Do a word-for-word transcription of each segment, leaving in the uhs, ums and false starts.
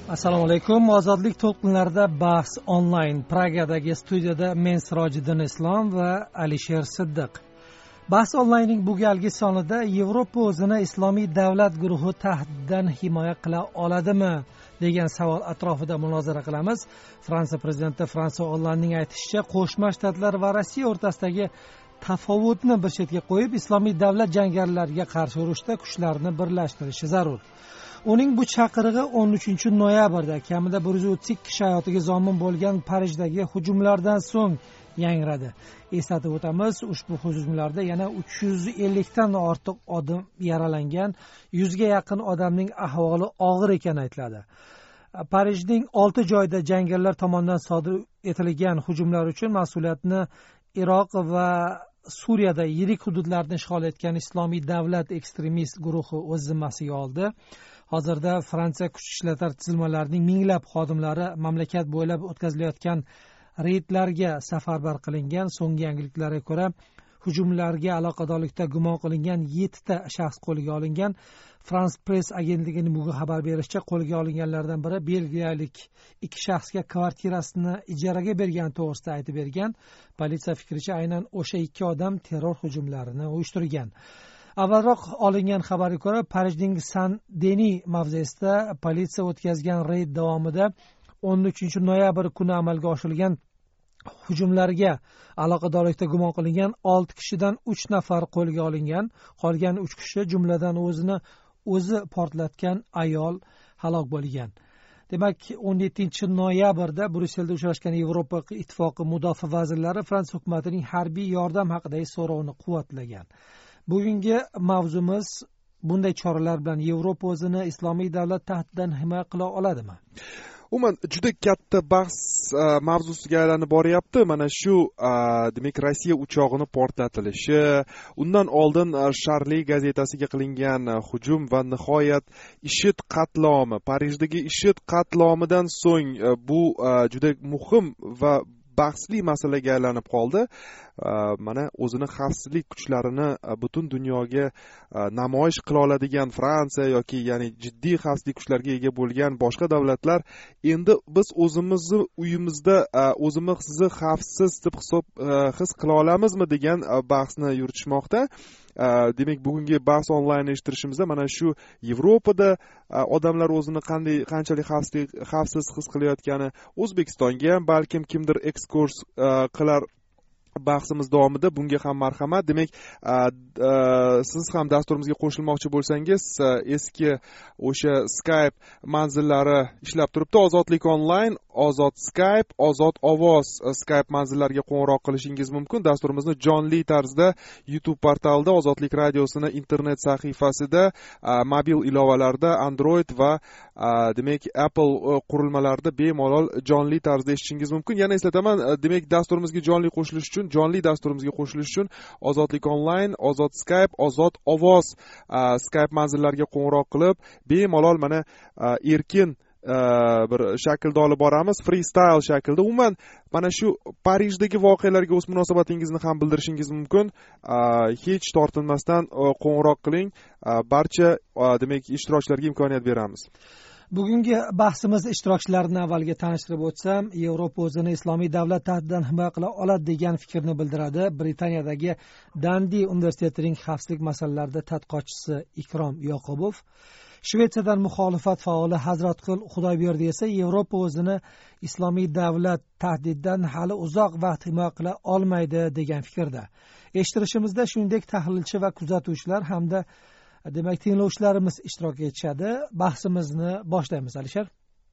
Assalomu alaykum. Ozodlik to'lqinlarida bahs onlayn. Pragadagi studiyada men Sirojiddin Islom va Alisher Siddiq. Bahs onlaynning bu galgi sonida Yevropa o'zini islomiy davlat guruhi tahdidan himoya qila oladimi degan savol atrofida munozara qilamiz. Fransiya prezidenti Fransuwa Ollandning aytishicha, Qo'shma Shtatlar va Rossiya o'rtasidagi tafovutni bir chetga qo'yib, islomiy davlat jangarilarga qarshi urushda kuchlarni birlashtirishi zarur. Uning bu chaqirig'i o'n uchinchi noyabrda kamida bir yuz o'ttiz ikki kishi hayotiga zomin bo'lgan Parijdagi hujumlardan so'ng yangradi. Eslatib o'tamiz, ushbu hujumlarda yana uch yuz ellikdan ortiq odam yaralangan, yuzga yaqin odamning ahvoli og'ir ekani aytiladi. Parijning olti joyida jangarilar tomonidan sodir etilgan hujumlar uchun mas'uliyatni Iroq va Suriyada yirik hududlarni ishg'ol etgan islomiy davlat ekstremist guruhi o'z zimmasiga oldi. Hozirda Fransiya kuch ishlatar tuzilmalarining minglab xodimlari mamlakat bo'ylab o'tkazilayotgan reydlarga safarbar qilingan. So'nggi yangiliklarga ko'ra, hujumlarga aloqadorlikda gumon qilingan yettita shaxs qo'lga olingan. France Press agentligining bugun xabar berishicha, qo'lga olinganlardan biri belgiyalik ikki shaxsga kvartirasini ijaraga bergani to'g'risida aytib bergan. Politsiya fikricha, aynan o'sha ikki odam terror hujumlarini uyushtirgan. Avvalroq olingan xabarga ko'ra, Parijning San-Deni mavzesida politsiya o'tkazgan reyd davomida o'n uchinchi noyabr kuni amalga oshirilgan hujumlarga aloqadorlikda gumon qilingan olti kishidan uch nafar qo'lga olingan. Qolgan uch kishi, jumladan o'zini o'zi portlatgan ayol halok bo'lgan. Demak, o'n yettinchi noyabrda Bryusselda uchrashgan Yevropa Ittifoqi mudofaa vazirlari Fransiya hukumatining harbiy yordam haqidagi so'rovini quvvatlagan. Bugungi mavzumiz bunday choralar bilan Yevropa o'zini islomiy davlat tahdidan himoya qila oladimi? Umuman juda katta bahs mavzusiga aylanib boryapti. Mana shu demak Rossiya uchog'ini portlatilishi, undan oldin Sharli gazetasiga qilingan hujum va nihoyat IShID qatlomi, Parijdagi IShID qatlomidan so'ng bu juda muhim va bahsli masalaga aylanib qoldi. Mana o'zini xavfsizlik kuchlarini butun dunyoga namoyish qila oladigan Fransiya yoki ya'ni jiddiy xavfsizlik kuchlariga ega bo'lgan boshqa davlatlar endi biz o'zimizni uyimizda o'zimizni xavfsiz deb hisob his qila olamizmi degan bahsni yuritishmoqda. Demak, bugungi bahs onlayn eshittirishimizda mana shu Yevropada odamlar o'zini qanday qanchalik xavfsiz xavfsiz his qilayotgani, O'zbekistonga ham balkim kimdir ekskurs qilar. Bahsimiz davomida bunga ham marhamat. Demak, siz ham dasturimizga qo'shilmoqchi bo'lsangiz, eski o'sha Skype manzillari ishlab turibdi. Ozodlik onlayn, Ozod Skype, Ozod ovoz Skype manzillariga qo'ng'iroq qilishingiz mumkin. Dasturimizni jonli tarzda YouTube portalida, Ozodlik radiosini internet sahifasida, mobil ilovalarda, Android va demak Apple qurilmalarida bemalol jonli tarzda eshitishingiz mumkin. Yana eslataman, demak dasturimizga jonli qo'shilish uchun jonli dasturimizga qo'shilish uchun Ozodlik onlayn, Ozod Skype, Ozod ovoz Skype manzillariga qo'ng'iroq qilib, bemalol mana erkin bir shaklda olib boramiz, freestyle shaklda. Umuman mana shu Parijdagi voqealarga o'z munosabatingizni ham bildirishingiz mumkin. Hech tortinmasdan qo'ng'iroq qiling. Barcha demak ishtirokchilarga imkoniyat beramiz. Bugungi bahsimiz ishtirokchilarini avvalga tanishtirib o'tsam, Yevropa o'zini islomiy davlat tahdidan himoya qila oladi degan fikrni bildiradi Britaniyadagi Dandi universitetining xavfsizlik masalalarida tadqiqotchisi Ikrom Yoqubov. Shvetsiyadan muxolifat faoli Hazratqul Xudoyberdi esa Yevropa o'zini islomiy davlat tahdididan hali uzoq vaqt himoya qila olmaydi degan fikrda. Eshittirishimizda shuningdek tahlilchi va kuzatuvchilar hamda demak tinglovchilarimiz ishtirok etishadi. Bahsimizni boshlaymiz, Alisher.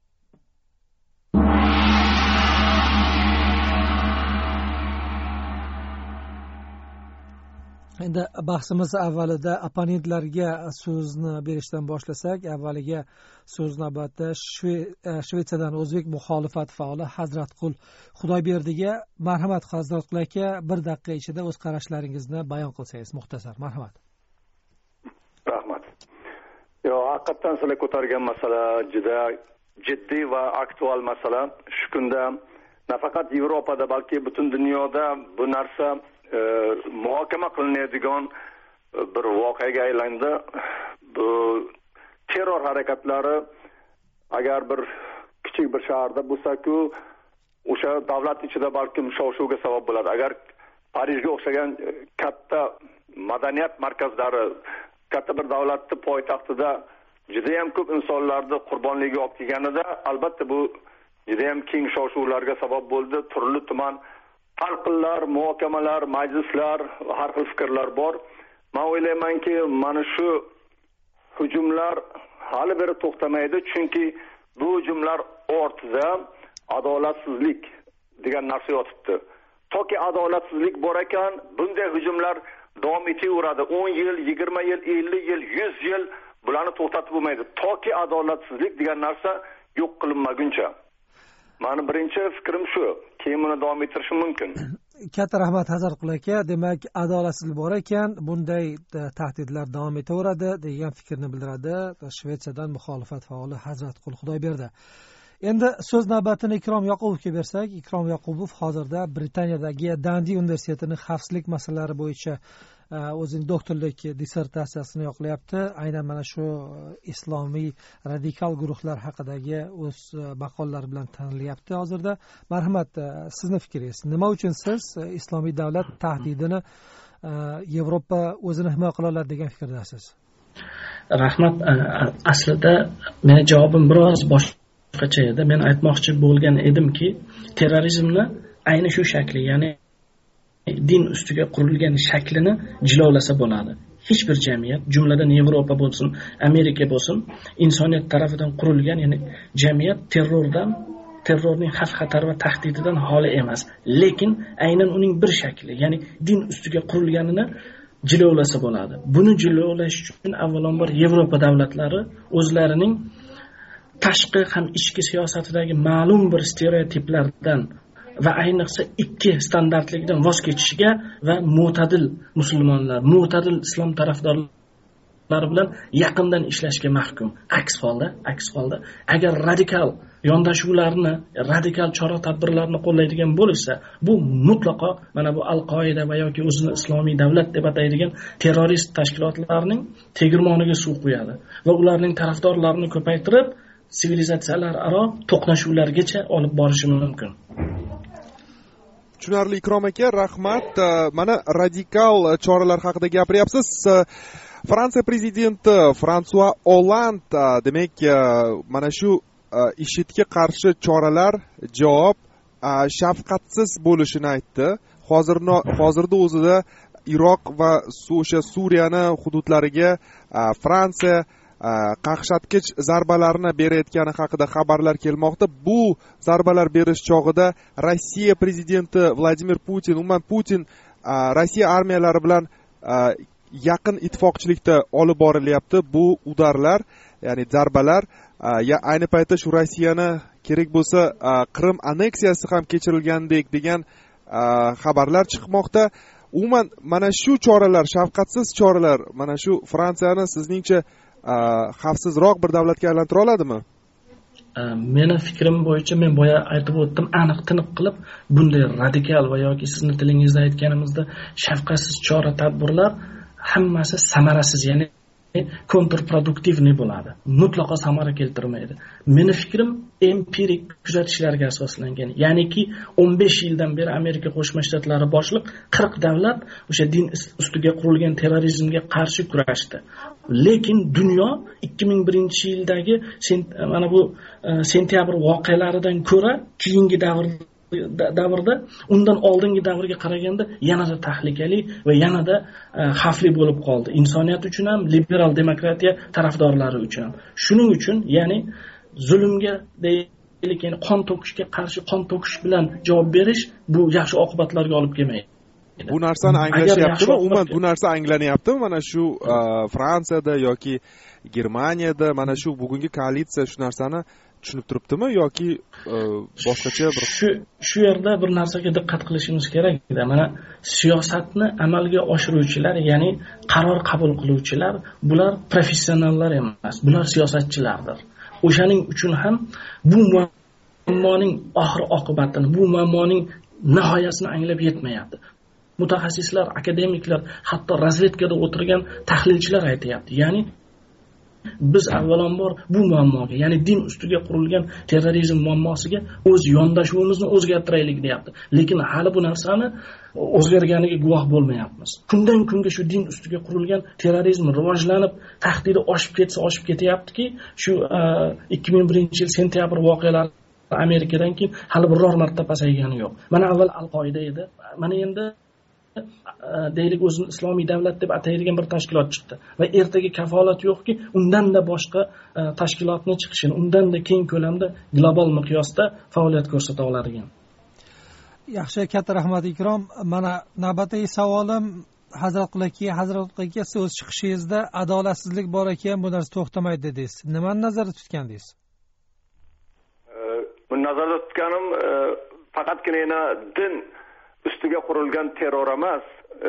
Endi bahsimiz avvalida opponentlarga so'zni berishdan boshlasak, avvaliga so'z navbatda Shvetsiyadan o'zbek muxolifat faoli Hazratqul Xudoyberdiga. Marhamat Hazratqul aka, bir daqiqa ichida o'z qarashlaringizni bayon qilsangiz muxtasar. Marhamat. Rahmat. Yo, haqiqatan sizlar ko'targan masala juda jiddiy va aktual masala. Shu kunda nafaqat Yevropada, balki butun dunyoda bu narsa e, muhokama qilinadigan bir voqeaga aylandi. Bu terror harakatlari agar bir kichik bir shaharda bo'lsa-ku, o'sha davlat ichida balkim shov-shuvga sabab bo'ladi. Agar Parijga o'xshagan katta madaniyat markazlari, katta bir davlatning poytaxtida juda ham ko'p insonlarni qurbonligiga olib kelganida, albatta bu juda ham keng shov-shuvlarga sabab bo'ldi. Turli tuman talqinlar, muhokamalar, majlislar, har xil fikrlar bor. Men o'ylaymanki, mana shu hujumlar hali beri to'xtamaydi, chunki bu hujumlar ortida adolatsizlik degan narsa yotibdi. Toki adolatsizlik bor ekan, bunday hujumlar davom etaveradi. o'n yil, yigirma yil, ellik yil, yuz yil bularni to'xtatib bo'lmaydi. Toki adolatsizlik degan narsa yo'q qilinmaguncha. Mani birinchi fikrim shu. Keyin buni davom ettirish mumkin. Katta rahmat Hazratqul aka. Demak, adolatsizlik bor ekan, bunday tahdidlar davom etaveradi degan fikrni bildiradi Shvetsiyadan muxolifat faoli Hazratqul Xudoyberdi. Endi so'z navbatini Ikrom Yoqubovga bersak, Ikrom Yoqubov hozirda Britaniyadagi Dandi universitetining xavfsizlik masalalari bo'yicha o'zining doktorlik dissertatsiyasini yoqlayapti. Aynan mana shu islomiy radikal guruhlar haqidagi o'z maqollari bilan tanilyapti hozirda. Marhamat, sizni fikringiz. Nima uchun siz islomiy davlat tahdidini Yevropa o'zini himoya qila oladi degan fikrdasiz? Rahmat. Aslida meni javobim biroz boshqacha edi. Men aytmoqchi bo'lgan edimki, terrorizmni ayni shu shakli, ya'ni din ustiga qurilgan shaklini jilovlasa bo'ladi. Hech bir jamiyat, jumladan Yevropa bo'lsin, Amerika bo'lsin, insoniyat tarafidan qurilgan, ya'ni jamiyat terrordan, terrorning xavf-xatar va tahdididan xoli emas. Lekin aynan uning bir shakli, ya'ni din ustiga qurilganini jilovlasa bo'ladi. Buni jilovlash uchun avvalambor Yevropa davlatlari o'zlarining tashqi ham ichki siyosatidagi ma'lum bir stereotiplardan va ayniqsa ikki standartlikdan voz kechishiga va mo'tadil musulmonlar, mo'tadil islom tarafdorlari bilan yaqindan ishlashga mahkum. Aks holda, aks holda agar radikal yondashuvlarni, radikal chora-tadbirlarni qo'llaydigan bo'lsa, bu mutlaqo mana bu Al-Qoida va yoki o'zini islomiy davlat deb ataydigan terrorist tashkilotlarning tegirmoniga suv quyadi va ularning tarafdorlarini ko'paytirib, sivilizatsiyalar aro to'qnashuvlargacha olib borishi mumkin. Tushunarli Ikrom aka, rahmat. Mana radikal choralar haqida gapiryapsiz. Fransiya prezidenti Fransua Olland demak mana shu IShIDga qarshi choralar javob shafqatsiz bo'lishini aytdi. Hozirno hozirda o'zida Iroq va o'sha Suriyani hududlariga Fransiya qaqshatgich zarbalarni berayotgani haqida xabarlar kelmoqda. Bu zarbalar berish chog'ida Rossiya prezidenti Vladimir Putin, umuman Putin Rossiya armiyalari bilan yaqin ittifoqchilikda olib borilyapti. Bu udarlar, ya'ni zarbalar ya ayni paytda shu Rossiyani kerak bo'lsa Qrim anneksiyasi ham kechirilgandek degan xabarlar chiqmoqda. Umuman mana shu choralar, shafqatsiz choralar mana shu Fransiyani sizningcha xavfsizroq bir davlatga aylantira oladimi? Meni fikrim bo'yicha, men boya aytib o'tdim, aniq tiniq qilib bunday radikal va yoki sizni tilingizda aytganimizda shafqatsiz chora tadbirlar hammasi samarasiz, ya'ni kontrproduktivni bo'ladi. Mutlaqo samara keltirmaydi. Meni fikrim empirik kuzatishlarga asoslangan. Ya'niki o'n besh yildan beri Amerika Qo'shma Shtatlari boshliq qirq davlat o'sha din ustiga qurilgan terrorizmga qarshi kurashdi. Lekin dunyo ikki ming birinchi yildagi mana bu sentyabr voqealaridan ko'ra keyingi davr davrda undan oldingi davrga qaraganda yanada tahlikali va yanada xavfli bo'lib qoldi. Insoniyat uchun ham, liberal demokratiya tarafdorlari uchun ham. Shuning uchun, ya'ni zulmga deylik, ya'ni qon to'kishga qarshi qon to'kish bilan javob berish bu yaxshi oqibatlarga olib kelmaydi. Bu narsani anglashyaptimi? Umuman bu narsa anglanyaptimi? Mana shu Fransiyada yoki Germaniyada mana shu bugungi koalitsiya shu narsani tushunib turibdimi yoki boshqacha bir shu shu yerda bir narsaga diqqat qilishimiz kerak. Mana siyosatni amalga oshiruvchilar, ya'ni qaror qabul qiluvchilar, bular professionallar emas, bular siyosatchilardir. O'shaning uchun ham bu muammoning oxir oqibatini, bu muammoning nihoyasini anglab yetmayapti. Mutaxassislar, akademiklar, hatto razvedkada o'tirgan tahlilchilar aytayapti. Ya'ni biz avvalambor bu muammoga, ya'ni din ustiga qurilgan terrorizm muammosiga o'z yondashuvimizni o'zgartiraylik deyapti. Lekin hali bu narsani o'zgarganiga guvoh bo'lmayapmiz. Kundan kunga shu din ustiga qurilgan terrorizm rivojlanib, tahdidi oshib ketsa oshib ketyaptiki, shu ikki ming birinchi yil sentyabr voqealari Amerikadan keyin hali biror marta pasaygani yo'q. Mana avval Al-Qoida edi. Mana endi deylik o'zini islomiy davlat deb ataydigan bir tashkilot chiqdi va ertaga kafolat yo'qki, undan-da boshqa tashkilotni chiqishini, undan-da keng ko'lamda global miqyosda faoliyat ko'rsata oladigan. Yaxshi, katta rahmat Ikrom. Mana navbatdagi savolim Hazrat Qulaki, Hazrat Qulaki, siz o'z chiqishingizda adolatsizlik bor ekan, bu narsa to'xtamaydi dedingiz. Nimani nazarda tutgandingiz? Buni nazarda tutganim faqatgina din ustiga qurilgan terror emas,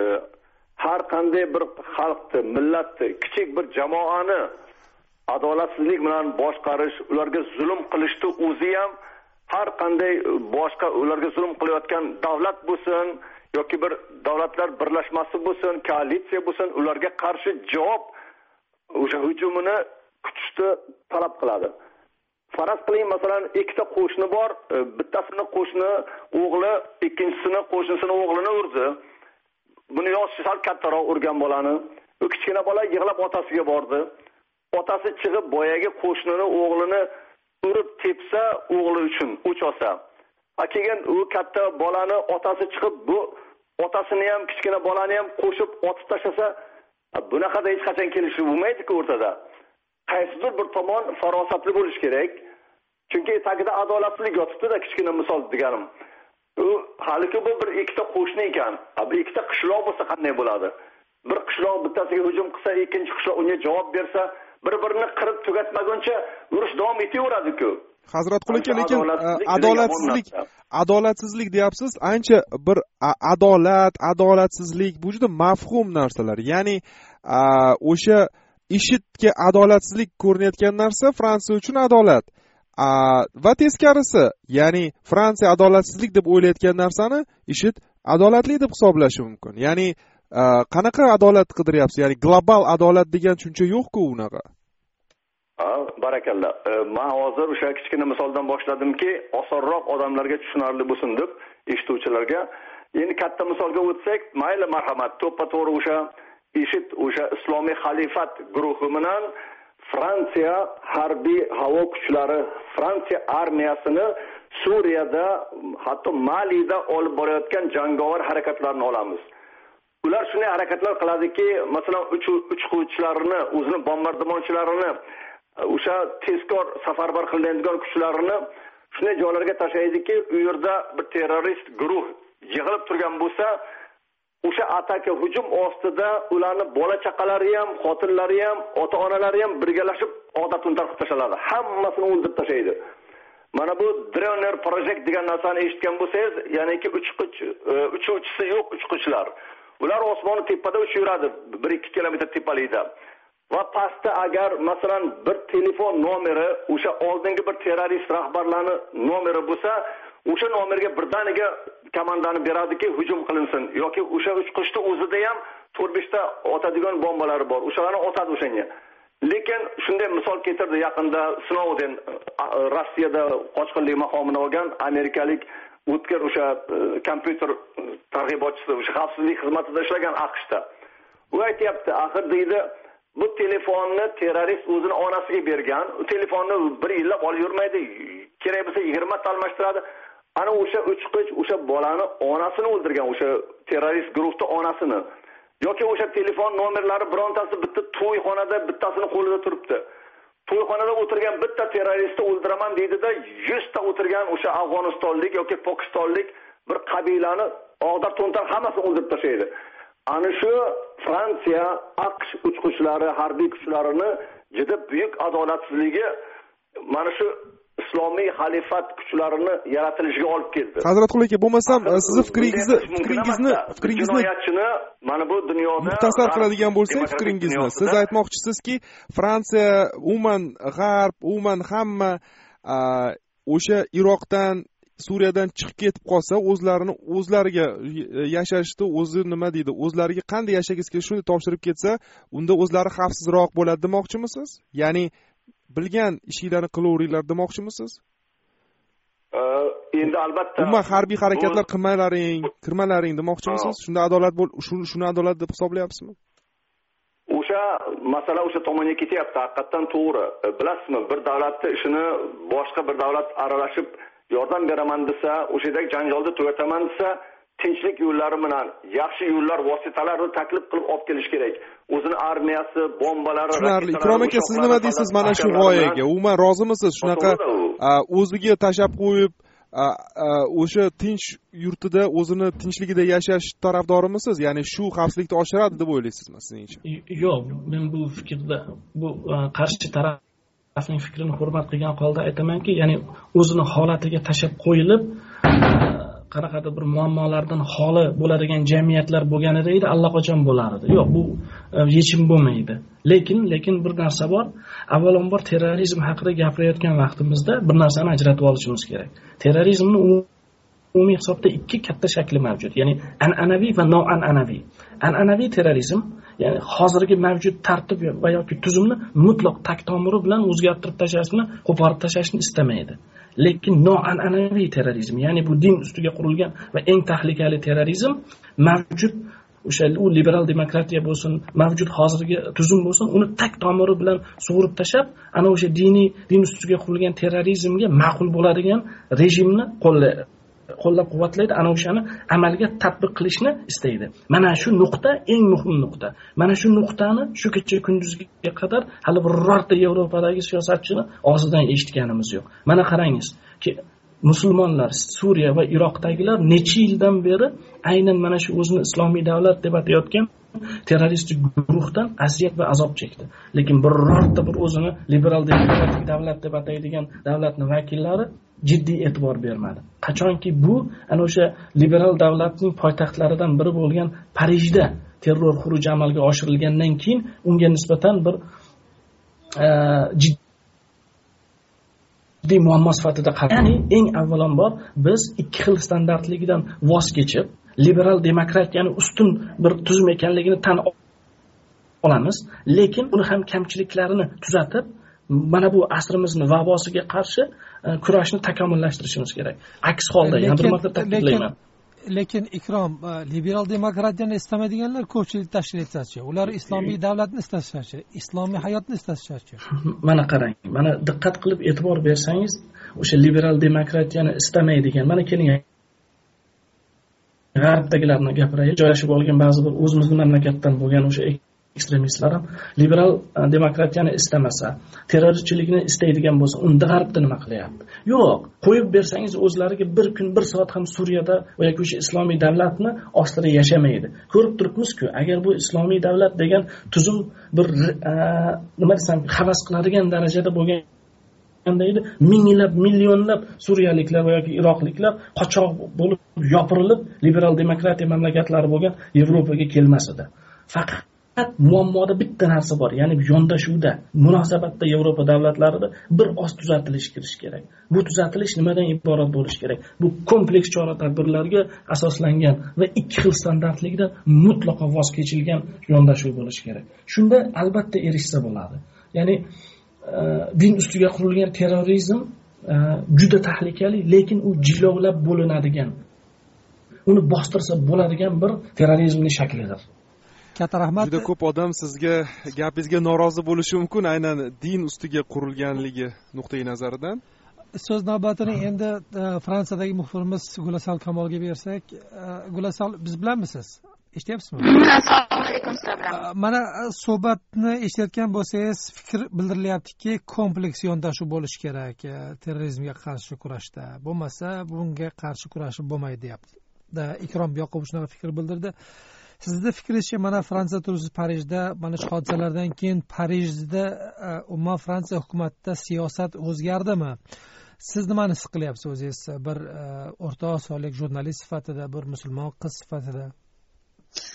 har qanday bir xalqni, millatni, kichik bir jamoani adolatsizlik bilan boshqarish, ularga zulm qilishni o'zi ham har qanday boshqa ularga zulm qilayotgan davlat bo'lsin yoki bir davlatlar birlashmasi bo'lsin, koalitsiya bo'lsin, ularga qarshi javob o'sha hujumini kutishni talab qiladi. Faraz qiling, masalan, ikkita qo'shni bor, bittasini qo'shni o'g'li ikkinchisini qo'shnisini o'g'lini urdi. Buni yoshi sal kattaroq urgan bolani, u kichkina bola yig'lab otasiga bordi. Otasi chiqib boyagi qo'shnini o'g'lini urib tepsa, o'g'li uchun o'ch olsa. Keyin u katta bolani otasi chiqib bu otasini ham kichkina bolani ham qo'shib otib tashlasa, bunaqada hech qachon kelishib bo'lmaydi-ku o'rtada. Qaysidir bir tomon farosatli bo'lish kerak. Chunki tagida adolatsizlik yotibdi-da, kichkina misol deganim. U haliki bu bir ikkita qo'shni ekan. Bu ikkita qishloq bo'lsa qanday bo'ladi? Bir qishloq bittasiga hujum qilsa, ikkinchi qishloq unga javob bersa, bir-birini qirib tugatmaguncha urush davom etaveradi-ku. Hazrat Qulaki, lekin adolatsizlik, adolatsizlik deyapsiz, ancha bir adolat, adolatsizlik bu juda mafhum narsalar. Ya'ni o'sha IShIDga adolatsizlik ko'rinayotgan narsa Fransiya uchun adolat. Va teskarisi, ya'ni Fransiya adolatsizlik deb o'ylayotgan narsani IShID adolatli deb hisoblashi mumkin. Ya'ni qanaqa adolat qidiryapsiz? Ya'ni global adolat degan tushuncha yo'q-ku unaqa. Ha, barakalloh. Men hozir o'sha kichkina misoldan boshladimki, osonroq odamlarga tushunarli bo'lsin deb eshituvchilarga. Endi katta misolga o'tsak, mayli marhamat, to'ppa-to'g'ri o'sha IShID o'sha islomiy xalifat guruhi bilan Fransiya harbiy havo kuchlari, Fransiya armiyasini Suriyada, hatto Malida olib borayotgan jangovar harakatlarni olamiz. Ular shunday harakatlar qiladiki, masalan, uchuvchilarini, o'zini bombardimonchilarini, o'sha tezkor safarbar qilinadigan kuchlarini shunday joylarga tashlaydiki, u yerda bir terrorist guruh yig'ilib turgan bo'lsa, o'sha ataka hujum ostida ularni bola chaqalari ham, xotinlari ham, ota-onalari ham birgalashib odatini tarqib tashladi. Hammasini o'ldirib tashlaydi. Mana bu Droner Project degan narsani eshitgan bo'lsangiz, ya'niki uchqich, uchuvchisi yo'q uchqichlar. Ular osmonni tepada uchib yuradi, bir ikki kilometr tepalikda. Va pastda agar masalan bir telefon nomeri, o'sha oldingi bir terrorist rahbarlarning nomeri bo'lsa, o'sha nomerga birdaniga komandani beradiki, hujum qilinsin yoki o'sha uchqichni o'zida ham to'rt besh ta otadigan bombalari bor. O'shalarni otadi o'shanga. Lekin shunday misol keltirdi yaqinda Snowden, Rossiyada qochqinlik maqomini olgan amerikalik o'tkir o'sha kompyuter targ'ibotchisi, o'sha xavfsizlik xizmatida ishlagan AQShda. U aytayapti, axir deydi, bu telefonni terrorist o'zini onasiga bergan. U telefonni bir yillab olib yurmaydi. Kerak bo'lsa yigirma ta almashtiradi. Ana o'sha uchqich o'sha bolani onasini o'ldirgan, o'sha terrorist guruhning onasini. Yoki o'sha telefon nomerlari birontasi bitta to'yxonada bittasini qo'lida turibdi. To'yxonada o'tirgan bitta terroristni o'ldiraman deydi-da, yuz ta o'tirgan o'sha Afg'onistonlik yoki Pokistonlik bir qabilani og'dar to'ntar hammasini o'ldirib tashlaydi. Ana shu Fransiya, AQSh uchqichlari, harbiy kuchlarini juda buyuk adolatsizligi mana shu islomiy xalifat kuchlarini yaratilishiga olib keldi. Hazrat Qulaki, bo'lmasam sizni fikringizni, fikringizni, fikringizni jinoyatchini mana bu dunyoda muxtasar qiladigan bo'lsak, fikringizni. Siz aytmoqchisizki, Fransiya, umuman G'arb, umuman hamma o'sha Iroqdan Suriyadan chiqib ketib qolsa, o'zlarini o'zlariga yashashni, o'zi nima deydi, o'zlariga qanday yashagisi kelsa shuni topshirib ketsa, unda o'zlari xavfsizroq bo'ladi demoqchimisiz? Ya'ni bilgan ishinglarni qilaveringlar demoqchimisiz? Endi albatta umuman harbiy harakatlar qilmalaring, kirmalaring demoqchimisiz? Shunda adolat bo'l, shuni shuni adolat deb hisoblayapsizmi? O'sha masala o'sha tomonga ketyapti, haqiqatan to'g'ri. Bilasizmi, bir davlatning ishini boshqa bir davlat aralashib yordam beraman desa, o'shadagi janjalni tugataman desa, tinchlik yo'llari bilan yaxshi yo'llar vositalarini taklif qilib olib kelish kerak. O'zini armiyasi, bombalari, tushunarli. Ikrom aka, siz nima deysiz mana shu g'oyaga? Umuman rozimisiz? Shunaqa o'ziga tashab qo'yib, o'sha tinch yurtida o'zini tinchligida yashash tarafdorimisiz? Ya'ni shu xavfsizlikni oshiradi deb o'ylaysizmi sizingcha? Yo'q, men bu fikrda bu qarshi tarafning fikrini hurmat qilgan holda aytamanki, ya'ni o'zini holatiga tashab qo'yilib, qanaqadir bir muammolardan xoli bo'ladigan jamiyatlar bo'lganida edi, allaqachon bo'lardi. Yo'q, bu yechim bo'lmaydi. Lekin lekin bir narsa bor. Avvalambor terrorizm haqida gapirayotgan vaqtimizda bir narsani ajratib olishimiz kerak. Terrorizmning umumiy hisobda ikki katta shakli mavjud. Ya'ni an'anaviy va noan'anaviy. An'anaviy terrorizm, ya'ni hozirgi mavjud tartib va yoki tuzumni mutlaq tak tomiri bilan o'zgartirib tashlashni, qo'porib tashlashni istamaydi. Lekin noan'anaviy terrorizm, ya'ni bu din ustiga qurilgan va eng tahlikali terrorizm mavjud o'sha u liberal demokratiya bo'lsin, mavjud hozirgi tuzum bo'lsin, uni tak tomiri bilan sug'urib tashab, ana o'sha diniy din ustiga qurilgan terrorizmga ma'qul bo'ladigan rejimni qo'llaydi. qo'llab-quvvatlaydi, ana o'shani amalga tatbiq qilishni istaydi. Mana shu nuqta eng muhim nuqta. Mana shu nuqtani shu kecha kunduzga qadar hali birorta Yevropadagi siyosatchini og'zidan eshitganimiz yo'q. Mana qarangiz, ki musulmonlar Suriya va Iroqdagilar necha yildan beri aynan mana shu o'zini islomiy davlat deb atayotgan terroristik guruhdan aziyat va azob chekdi. Lekin birorta bir o'zini liberal demokratik davlat deb ataydigan davlatning vakillari jiddiy e'tibor bermadi. Qachonki bu ana o'sha liberal davlatning poytaxtlaridan biri bo'lgan Parijda terror xuruji amalga oshirilgandan keyin unga nisbatan bir jiddiy muammo sifatida qarab, ya'ni eng avvalambor biz ikki xil standartligidan voz kechib, liberal demokratiyani ustun bir tuzum ekanligini tan olamiz, lekin uni ham kamchiliklarini tuzatib, mana bu asrimizning vabosiga qarshi kurashni takomillashtirishimiz kerak. Aks holda yana bir marta ta'kidlayman. Lekin Ikrom, liberal demokratiyani istamaydiganlar ko'pchilik tashkil etsachi, ular islomiy davlatni istashachi, islomiy hayotni istashachi. Mana qarang, mana diqqat qilib e'tibor bersangiz, o'sha liberal demokratiyani istamaydigan, mana keling g'arbdagilarni gapiraylik, joylashib olgan ba'zi bir o'zimizning mamlakatdan bo'lgan o'sha ekstremistlar ham liberal demokratiyani istamasa, terrorchilikni istaydigan bo'lsa, unda g'arbda nima qilyapti? Yo'q, qo'yib bersangiz o'zlariga bir kun, bir soat ham Suriyada yoki o'sha islomiy davlatni ostida yashamaydi. Ko'rib turibmiz-ku, agar bu islomiy davlat degan tuzum bir nima desam, havas qiladigan darajada bo'lgan edi, minglab, millionlab suriyaliklar yoki iroqliklar qochoq bo'lib yopirilib liberal demokratiya mamlakatlari bo'lgan Yevropaga kelmas edi. Faqat muammoda bitta narsa bor, ya'ni yondashuvda, munosabatda Yevropa davlatlarida bir oz tuzatilish kirish kerak. Bu tuzatilish nimadan iborat bo'lishi kerak? Bu kompleks chora-tadbirlarga asoslangan va ikki xil standartlikdan mutlaqo voz kechilgan yondashuv bo'lishi kerak. Shunda albatta erishsa bo'ladi. Ya'ni din ustiga qurilgan terrorizm juda tahlikali, lekin u jilovlab bo'linadigan, uni bostirsa bo'ladigan bir terrorizmning shaklidir. Katta rahmat. Juda ko'p odam sizga gapingizga norozi bo'lishi mumkin, aynan din ustiga qurilganligi nuqtai nazaridan. So'z navbatini endi Fransiyadagi muxbirimiz Gulasal Kamolga bersak. Gulasal, biz bilanmisiz? Eshityapsizmi? Assalomu alaykum, sizlar. Mana suhbatni eshitayotgan bo'lsangiz, fikr bildirilyaptiki, kompleks yondashuv bo'lishi kerak terrorizmga qarshi kurashda. Bo'lmasa, bunga qarshi kurashib bo'lmaydi, deyapti. Ikrom Yoqubov shunaqa fikr bildirdi. Sizni fikringizcha, mana Fransiya tursiz Parijda, mana shu hodisalardan keyin Parijda umuman Fransiya hukumatida siyosat o'zgardimi? Siz nimani his qilyapsiz o'zingiz bir o'rta osiyolik jurnalist sifatida, bir musulmon qiz sifatida?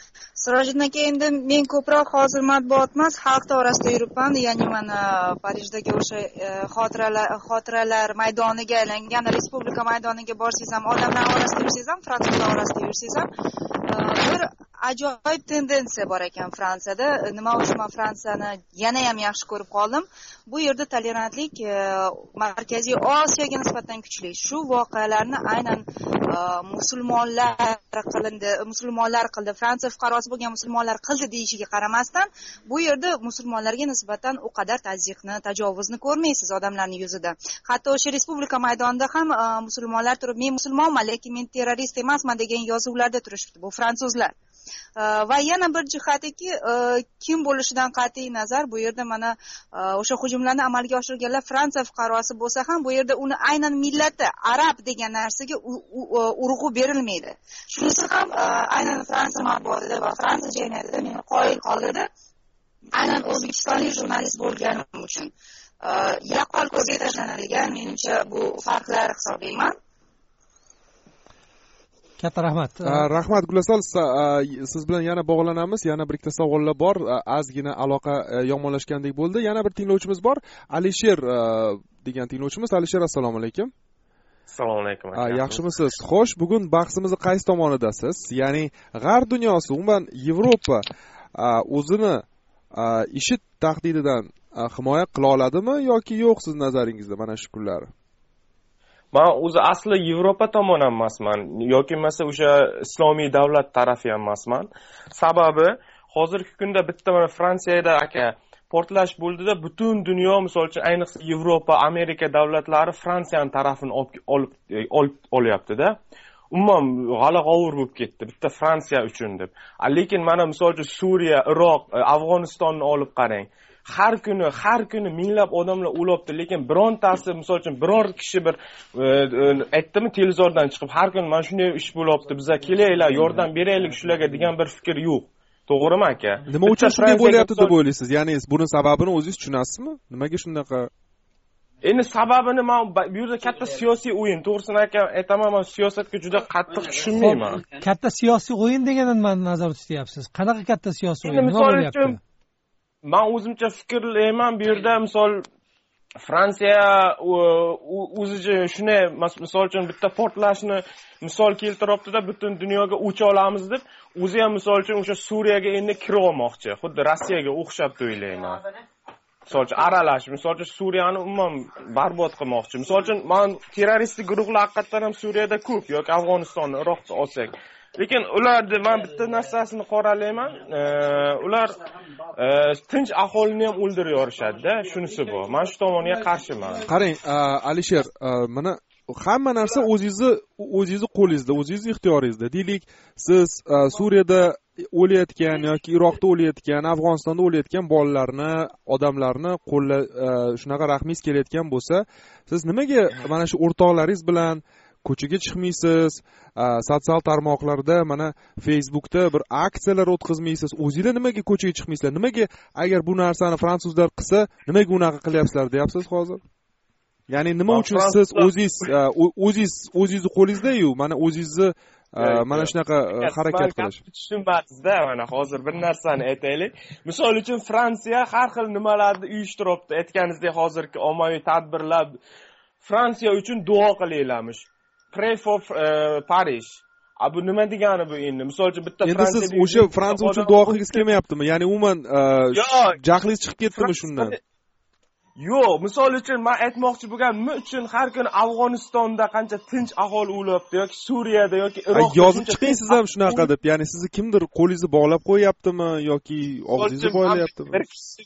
Sirojiddin aka, endi men ko'proq hozir matbuot emas, xalq orasida yuribman. Ya'ni mana Parijdagi o'sha xotiralar xotiralar maydoniga aylangan Respublika maydoniga borsangiz ham, odamlar orasida yursangiz ham, fransuzlar orasida yursangiz ham bir ajoyib tendensiya bor ekan Fransiyada. Nima uchun men Fransiyani yana ham yaxshi ko'rib qoldim? Bu yerda tolerantlik Markaziy Osiyoga nisbatan kuchli. Shu voqealarni aynan musulmonlar qilindi, musulmonlar qildi, Fransiya fuqarosi bo'lgan musulmonlar qildi deyishiga qaramasdan, bu yerda musulmonlarga nisbatan u qadar tazyiqni, tajovuzni ko'rmaysiz odamlarning yuzida. Hatto o'sha Respublika maydonida ham musulmonlar turib, men musulmonman, lekin men terrorist emasman degan yozuvlarda turishibdi. Bu fransuzlar. Va yana bir jihatiki, kim bo'lishidan qat'iy nazar, bu yerda mana o'sha hujumlarni amalga oshirganlar Fransiya fuqarosi bo'lsa ham, bu yerda uni aynan millati arab degan narsaga urg'u berilmaydi. Shunisi ham aynan Fransiya matbuotida va Fransiya jamiyatida meni qoyil qoldirdi. Aynan o'zbekistonlik jurnalist bo'lganim uchun yaqqol ko'zga tashlanadigan, menimcha bu farqlar hisoblayman. Katta rahmat. Rahmat Gulasol, siz bilan yana bog'lanamiz. Yana bir ikkita savollar bor. Ozgina aloqa yomonlashgandek bo'ldi. Yana bir tinglovchimiz bor. Alisher degan tinglovchimiz. Alisher, assalomu alaykum. Assalomu alaykum. Yaxshimisiz? Xo'sh, bugun bahsimizni qaysi tomonidasiz? Ya'ni g'arb dunyosi, umuman Yevropa o'zini IShID tahdididan himoya qila oladimi yoki yo'q siz nazaringizda mana shu kunlari? Men o'zi asli Yevropa tomon ham emasman yoki bo'lmasa o'sha islomiy davlat tarafi ham emasman. Sababi hozirgi kunda bitta mana Fransiyada aka portlash bo'ldida butun dunyo, misol uchun ayniqsa Yevropa, Amerika davlatlari Fransiyani tarafini olib olib olyapti-da. Umuman g'ala-g'ovur bo'lib ketdi bitta Fransiya uchun deb. Lekin mana misol uchun Suriya, Iroq, Afg'onistonni olib qarang. Har kuni, har kuni minglab odamlar o'lyapti, lekin birontasi, misol uchun biror kishi bir aytdimi televizordan chiqib, har kuni mana shunday ish bo'lyapti, biza kelaylar, yordam beraylik shularga degan bir fikr yo'q. To'g'rimi aka? Nima uchun shunday bo'lyapti deb o'ylaysiz? Ya'ni buni sababini o'zingiz tushunasizmi? Nimaga shunaqa? Endi sababini men bu yerda katta siyosiy o'yin, to'g'risini aka aytaman, men siyosatga juda qattiq tushunmayman. Katta siyosiy o'yin degandan nima nazarda tutyapsiz? Qanaqa katta siyosiy o'yin? Nima bo'lyapti? Men o'zimcha fikrlayman, bu yerda misol Fransiya o'zi shunday misol uchun bitta portlashni misol keltiryapti-da, butun dunyoga o'ch olamiz deb, o'zi ham misol uchun o'sha Suriyaga endi kira olmoqchi, xuddi Rossiyaga o'xshab o'ylayman. Misol uchun aralash, misol uchun Suriyani umuman barbod qilmoqchi. Misol uchun men terroristik guruhlar haqiqatan ham Suriyada ko'p yoki Afg'onistonni, Iroqni olsak. Lekin ularni men bitta narsasini qoralayman, ular tinch aholini ham o'ldirib yorishadi-da, shunisi bu. Men shu tomonga qarshiman. Qarang, Alisher, mana hamma narsa o'zingizni o'zingizni qo'lingizda, o'zingizni ixtiyoringizda. Deylik, siz Suriyada o'layotgan yoki Iroqda o'layotgan, Afg'onistonda o'layotgan bolalarni, odamlarni qo'lla shunaqa rahmingiz kelayotgan bo'lsa, siz nimaga mana shu o'rtoqlaringiz bilan ko'chaga chiqmaysiz, sotsial tarmoqlarda, mana Facebookda bir aksiyalar o'tkazmaysiz? O'zingizlar nimaga ko'chaga chiqmaysizlar? Nimaga agar bu narsani fransuzlar qilsa, nimaga unaqa qilyapsizlar deyapsiz hozir? Ya'ni nima uchun siz o'zingiz o'zingiz o'zingizni qo'lingizda-yu, mana o'zingizni mana shunaqa harakat qilish. Tushunmadingiz-da, mana hozir bir narsani aytaylik. Misol uchun Fransiya har xil nimalarni uyushtiribdi, aytganingizdek hozirgi ommaviy tadbirlar. Fransiya uchun duo qilinglarmish. Pray for uh, Paris. Bu nima degani bu endi? Misol uchun bitta Fransiya endi siz o'sha Fransiya uchun duo qilgingiz kelmayaptimi? Ya'ni umuman jahlingiz chiqib ketdimi shundan? Yo'q, misol uchun men aytmoqchi bo'lganim, nima uchun har kuni Afg'onistonda qancha tinch aholi o'lyapti yoki Suriyada yoki Iroqda yozib chiqing siz ham shunaqa deb. Ya'ni sizni kimdir qo'lingizni bog'lab qo'yaptimi yoki og'zingizni boylayaptimi? Bir kishi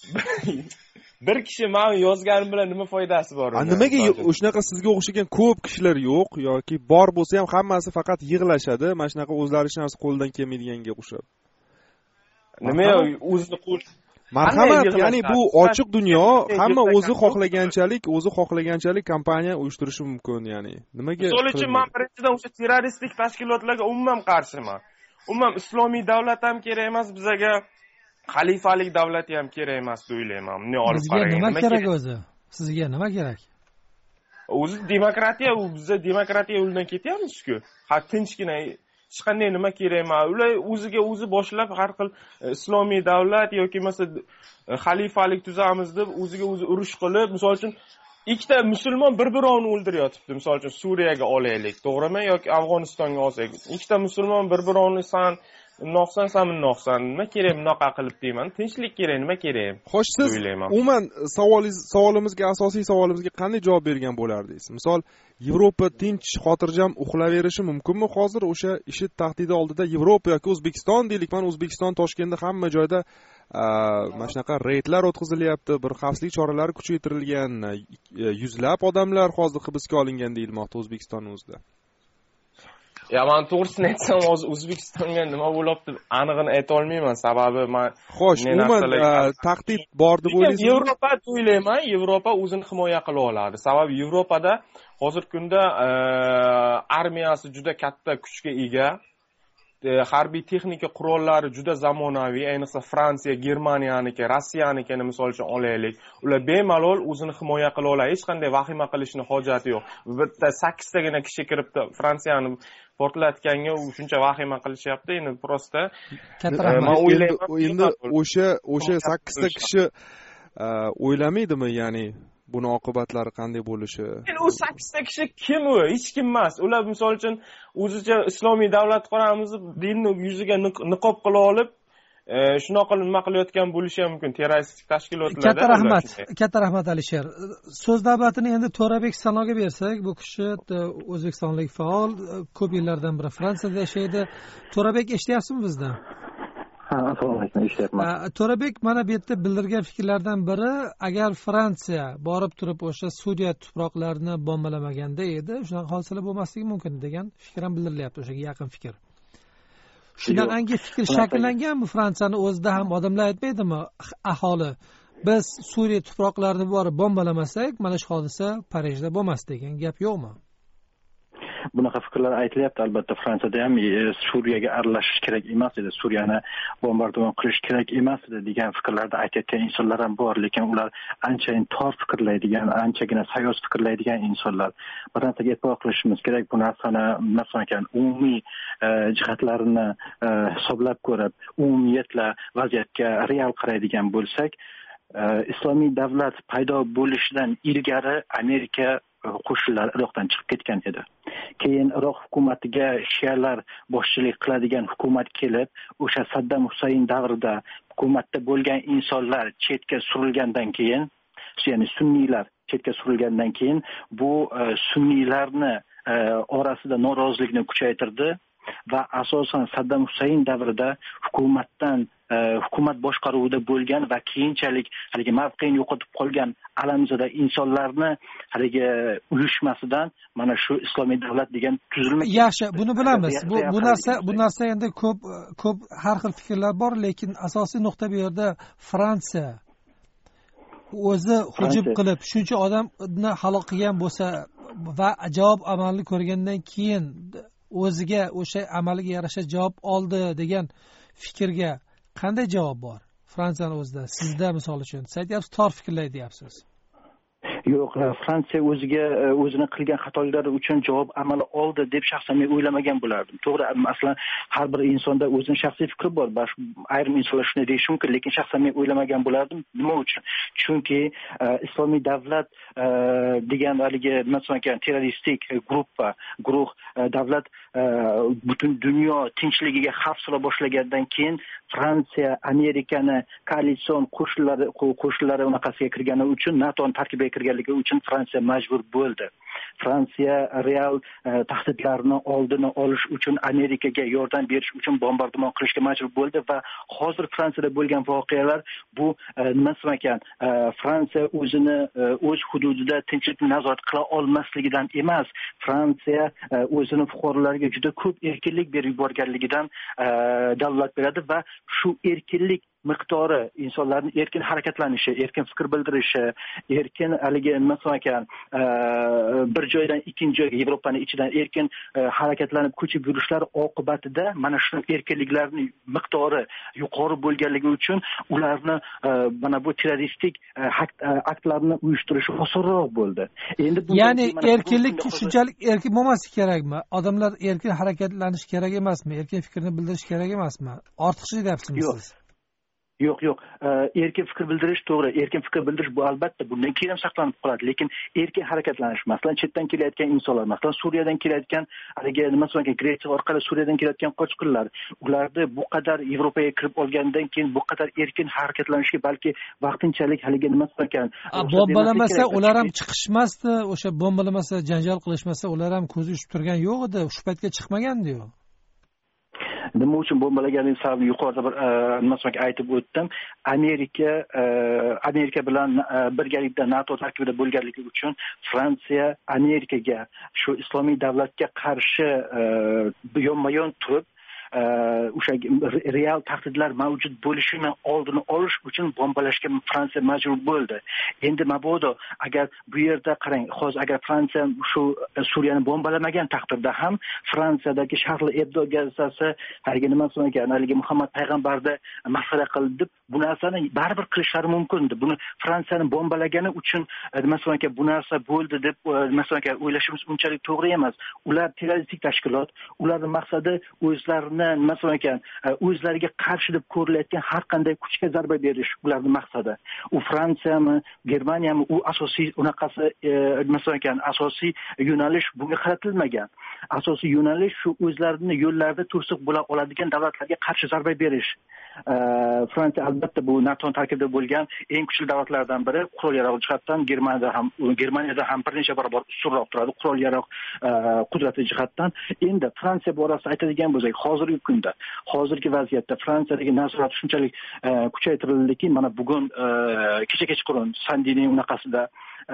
bir kishi men yozganim bilan nima foydasi bor? Nimaga shunaqa sizga o'xshagan ko'p kishilar yo'q yoki bor bo'lsa ham hammasi faqat yig'lashadi, mana shunaqa o'zlari hech narsa qo'ldan kelmaydiganga o'xshab. Nima o'zini qo'l marhamat, ya'ni bu ochiq dunyo, hamma o'zi xohlaganchalik, o'zi xohlaganchalik kompaniya uyushtirishi mumkin, ya'ni. Nimaga? Misol uchun men birinchidan o'sha terroristik tashkilotlarga umuman qarshiman. Umuman islomiy davlat ham kerak emas bizga, xalifalik davlati ham kerak emas deb o'ylayman. Buni olib qarang. Nima kerak o'zi? Sizga nima kerak? O'zi demokratiya, u bizda demokratiya yo'lidan ketyapmiz-ku. Ha, tinchgina hech qanday nima kerak emas. Ular o'ziga o'zi boshlab har xil islomiy davlat yoki masalan xalifalik tuzamiz deb o'ziga o'zi urush qilib, misol uchun ikkita musulmon bir-birini o'ldiryotibdi. Misol uchun Suriyaga olaylik, to'g'rimi? Yoki Afg'onistonga olsak, ikkita musulmon bir-birini san noqsan san noqsan nima kerak bunaqa qilib deyman. Tinchlik kerak, nima kerak? Xo'sh, siz umuman savolingiz savolimizga asosiy savolimizga qanday javob bergan bo'lardingiz? Misol, Yevropa tinch, xotirjam uxlaverishi mumkinmi hozir o'sha IShID tahdidi oldida Yevropa yoki O'zbekiston deylik, mana O'zbekiston Toshkentda hamma joyda mana shunaqa reydlar o'tkazilyapti, bir xavfsizlik choralari kuchaytirilgan, yuzlab odamlar hozir hibsga olingan deyilmoqda O'zbekistonning o'zida. Ya men to'g'risini aytsam, hozir O'zbekistonga nima bo'lyapti anig'ini ayta olmayman, sababi men xo'sh, umuman tahdid bor deb o'ylaysizmi? Yevropa o'ylayman, Yevropa o'zini himoya qila oladi. Sababi Yevropada hozirgi kunda armiyasi juda katta kuchga ega. Harbiy texnika qurollari juda zamonaviy, ayniqsa Fransiya, Germaniyaniki, Rossiyanikini misol uchun olaylik. Ular bemalol o'zini himoya qila oladi. Hech qanday vahima qilishni hojati yo'q. Bitta sakkiztagina kishi kiribdi Fransiyani portlatganga shuncha vahima qilishyapti. Endi prosta men o'ylayman, endi o'sha o'sha sakkizta kishi o'ylamaydimi, ya'ni buni oqibatlari qanday bo'lishi? Endi u sakkizta kishi kim u? Hech kim emas. Ular misol uchun o'zicha islomiy davlat quramiz, dinni yuziga niqob qila olib, shunaqa nima qilayotgan bo'lishi ham mumkin terroristik tashkilotlarda. Katta rahmat, katta rahmat Alisher. So'z navbatini endi To'rabek Sanoga bersak, bu kishi o'zbekistonlik faol, ko'p yillardan beri Fransiyada yashaydi. To'rabek, eshityapsizmi bizdan? Ha, assalomu alaykum, eshityapman. To'rabek mana bu yerda bildirgan fikrlardan biri, agar Fransiya borib turib o'sha Suriya tuproqlarini bombalamaganda edi, shunaqa hodisalar bo'lmasligi mumkin degan fikr ham bildirilyapti, o'sha yaqin fikr. Shunaqangi fikr shakllanganmi Fransiyani o'zida ham? Odamlar aytmaydimi, aholi, biz Suriya tuproqlarini borib bombalamasak, mana shu hodisa Parijda bo'lmas degan gap yo'qmi? Bunaqa fikrlar aytilyapti. Albatta Fransiyada ham Suriyaga aralashish kerak emas edi, Suriyani bombardimon qilish kerak emas edi degan fikrlarni aytayotgan insonlar ham bor, lekin ular anchayin tor fikrlaydigan, anchagina sayoz fikrlaydigan insonlar. Bir narsaga e'tibor qilishimiz kerak, bu narsani masalan umumiy jihatlarini hisoblab ko'rib, umumiyatla vaziyatga real qaraydigan bo'lsak, islomiy davlat paydo bo'lishidan ilgari Amerika qo'shinlari Iroqdan chiqib ketgan edi. Keyin Iroq hukumatiga shialar boshchilik qiladigan hukumat kelib, o'sha Saddam Husayn davrida hukumatda bo'lgan insonlar chetga surilgandan keyin, ya'ni sunniylar chetga surilgandan keyin bu sunniylarni orasida norozilikni kuchaytirdi va asosan Saddam Husayn davrida hukumatdan hukumat boshqaruvida bo'lgan va keyinchalik haligi mavqeini yo'qotib qolgan alamzada insonlarni haligi uyushmasidan mana shu islomiy davlat degan tuzilma. Yaxshi, buni bilamiz. Bu bu narsa bu narsa endi ko'p ko'p har xil fikrlar bor, lekin asosiy nuqta bu yerda Fransiya o'zi hujum qilib shuncha odamni halok qilgan bo'lsa va javob amalni ko'rgandan keyin o'ziga o'sha amaliga yarasha javob oldi degan fikrga qanday javob bor Fransiyani o'zida? Sizda misol uchun siz aytyapsiz, tor fikrlaydi deyapsiz. Yo'q, Fransiya o'ziga o'zini qilgan xatolari uchun javob amali oldi deb shaxsan men o'ylamagan bo'lardim. To'g'ri, masalan, har bir insonda o'zining shaxsiy fikri bor. Ayrim insonlar shunday deyishi mumkin, lekin shaxsan men o'ylamagan bo'lardim. Nima uchun? Chunki islomiy davlat degan haligi masalan terroristik guruh guruh davlat butun dunyo tinchligiga xavf sola boshlagandan keyin Fransiya Amerikani koalitsion qo'shinlari qo'shinlari unaqasiga kirgani uchun, NATOning tarkibiga kirganligi uchun Fransiya majbur bo'ldi. Fransiya real tahdidlarni oldini olish uchun Amerikaga yordam berish uchun bombardimon qilishga majbur bo'ldi va hozir Fransiyada bo'lgan voqealar bu nima ekan, Fransiya o'zini o'z hududida tinchlikni nazorat qila olmasligidan emas, Fransiya o'zini fuqarolariga juda ko'p erkinlik berib yuborganligidan dalolat beradi va shu erkinlik miqdori insonlarning erkin harakatlanishi, erkin fikr bildirishi, erkin haligi nima ekan bir joydan ikkinchi joyga Yevropaning ichidan erkin harakatlanib ko'chib yurishlari oqibatida mana shu erkinliklarning miqdori yuqori bo'lganligi uchun ularni mana bu terroristik aktlarni uyushtirishi osonroq bo'ldi. Endi bu ya'ni erkinlik shunchalik erkin bo'lmasi kerakmi? Odamlar erkin harakatlanishi kerak emasmi? Erkin fikrni bildirish kerak emasmi? Ortiqcha deyapsizmi siz? Yo'q, yo'q. Erkin fikr bildirish to'g'ri. Erkin fikr bildirish bu albatta bundan keyin ham saqlanib qoladi, lekin erkin harakatlanish, masalan, chetdan kelayotgan insonlar, masalan, Suriyadan kelayotgan, haligi nima ekan, Gretsiya orqali Suriyadan kelayotgan qochqinlar, ularni bu qadar Yevropaga kirib olgandan keyin bu qadar erkin harakatlanishga balki vaqtinchalik haligi nima ekan, bombalamasa ular ham chiqishmasdi, o'sha bombalamasa, janjal qilishmasa, ular ham ko'zi uchib turgan yo'q edi, shu paytga chiqmagandi-yu. Nima uchun bombalaganlik sababini yuqorida bir nima aytib o'tdim. Amerika Amerika bilan birgalikda NATO tarkibida bo'lganligi uchun Fransiya Amerikaga shu islomiy davlatga qarshi yonma-yon turib o'sha real tahdidlar mavjud bo'lishini oldini olish uchun bombalashga Fransiya majbur bo'ldi. Endi mabodo agar bu yerda qarang, hozir agar Fransiya shu Suriyani bombalamagan taqdirda ham Fransiyadagi Charlie Hebdo gazetasi haligi nima ekan, haligi Muhammad payg'ambarni masxara qildi deb bu narsani baribir qilishlari mumkin edi. Buni Fransiyani bombalagani uchun nima ekan, bu narsa bo'ldi deb nima ekan o'ylashimiz unchalik to'g'ri emas. Ular terroristik tashkilot, ularning maqsadi o'zlarini masalan ekan o'zlariga qarshi deb ko'rilayotgan har qanday kuchga zarba berish ularning maqsadi. U Fransiyami, Germaniyami, u asosiy unaqasi masalan ekan asosiy yo'nalish bunga qaratilmagan. Asosiy yo'nalish shu o'zlarining yo'llarida to'siq bo'la oladigan davlatlarga qarshi zarba berish. Fransiya albatta bu NATO tarkibida bo'lgan eng kuchli davlatlardan biri, qurol yarog' jihatdan Germaniyada ham Germaniyada ham bir necha barobar ustunroq turadi qurol yarog' qudrati jihatdan. Endi Fransiya borasida aytadigan bo'lsak, hozirgi kunda, hozirgi vaziyatda Fransiyadagi nazorat shunchalik kuchaytirildiki, mana bugun kecha kechqurun Sandini unaqasida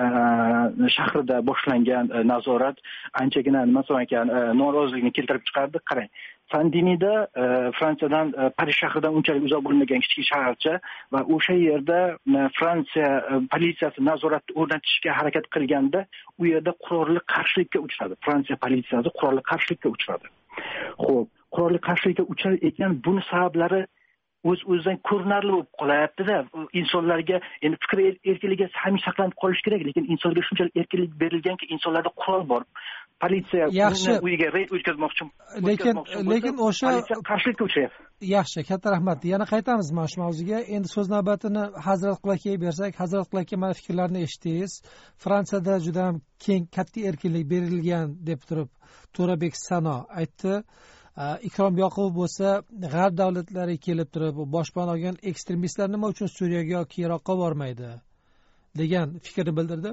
shahrida boshlangan nazorat anchagina nima ekan norozilikni keltirib chiqardi. Qarang, Sandinida Fransiyadan Parij shahridan unchalik uzoq bo'lmagan kichik shaharcha va o'sha yerda Fransiya politsiyasi nazoratni o'rnatishga harakat qilganda u yerda qurolli qarshilikka uchradi. Fransiya politsiyasi qurolli qarshilikka uchradi. Xo'p, qurolli qarshilikka uchrar ekan, buni sabablari o'z-o'zidan ko'rinarli bo'lib qolyapti-da. Insonlarga endi fikr erkinligi ham saqlanib qolish kerak, lekin insonlarga shunchalik erkinlik berilganki, insonlarda qurol bor. Politsiya uyiga reyd o'tkazmoqchi, lekin lekin o'sha qarshilikka uchrayapti. Yaxshi, katta rahmat. Yana qaytamiz mana shu mavzuga. Endi so'z navbatini Hazrat Qulakiga bersak, Hazrat Qulaki mana fikrlarini eshitdingiz. Fransiyada juda ham keng katta erkinlik berilgan deb turib To'rabek Sano aytdi. Ikrom Yoqubov bo'lsa, g'arb davlatlari kelib turib boshpana olgan ekstremistlar nima uchun Suriyaga yoki Iroqqa bormaydi degan fikrni bildirdi.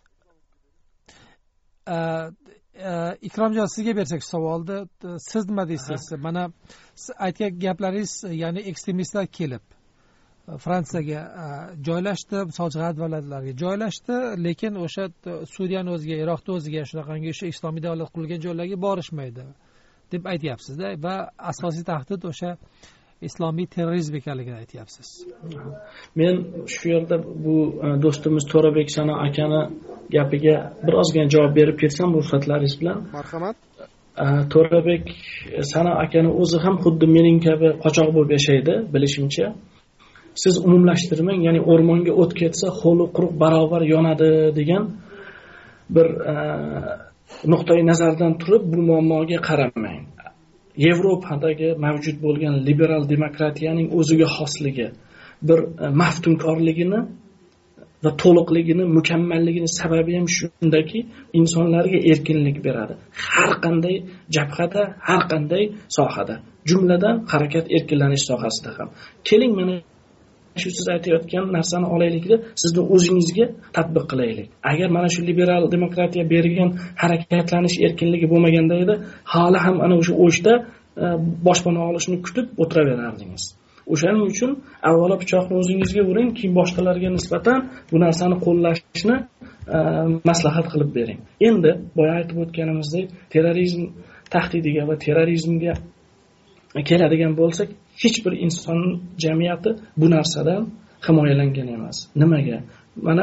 Ikromjon, sizga bersak savolni, siz nima deysiz? Mana aytgan gaplaringiz, ya'ni ekstremistlar kelib Fransiyaga joylashdi, misol g'arb davlatlariga joylashdi, lekin o'sha Suriyani o'ziga, Iroqni o'ziga, shunaqangi o'sha islomiy davlat qurilgan joylarga borishmaydi deb aytyapsiz-da, va asosiy tahdid o'sha islomiy terrorizm ekanligini aytyapsiz. Men shu yerda bu do'stimiz To'rabek Sano akani gapiga birozgina javob berib ketsam bu ruxsatlaringiz bilan. Marhamat. To'rabek Sano akani o'zi ham xuddi mening kabi qochoq bo'lib yashaydi, bilishimcha. Siz umumlashtirmang, ya'ni o'rmonga o't ketsa, ho'li quruq barobar yonadi degan bir nuqtai nazardan turib bu muammoga qaramang. Yevropadagi mavjud bo'lgan liberal demokratiyaning o'ziga xosligi, bir maftunkorligini va to'liqligini, mukammalligini sababi ham shundaki, insonlarga erkinlik beradi. Har qanday jabhada, har qanday sohada, jumladan harakat erkinlanish sohasida ham. Keling, mana shu siz aytayotgan narsani olaylikda, sizni o'zingizga tatbiq qilaylik. Agar mana shu liberal demokratiya bergan harakatlanish erkinligi bo'lmaganda edi, hali ham ana o'sha o'shda boshpana olishni kutib o'tiraverardingiz. O'shaning uchun avvalo pichoqni o'zingizga uring, keyin boshqalarga nisbatan bu narsani qo'llashni maslahat qilib bering. Endi boya aytib o'tganimizdek, terrorizm tahdidiga va terrorizmga keladigan bo'lsak, hech bir inson jamiyati bu narsadan himoyalangan emas. Nimaga? Mana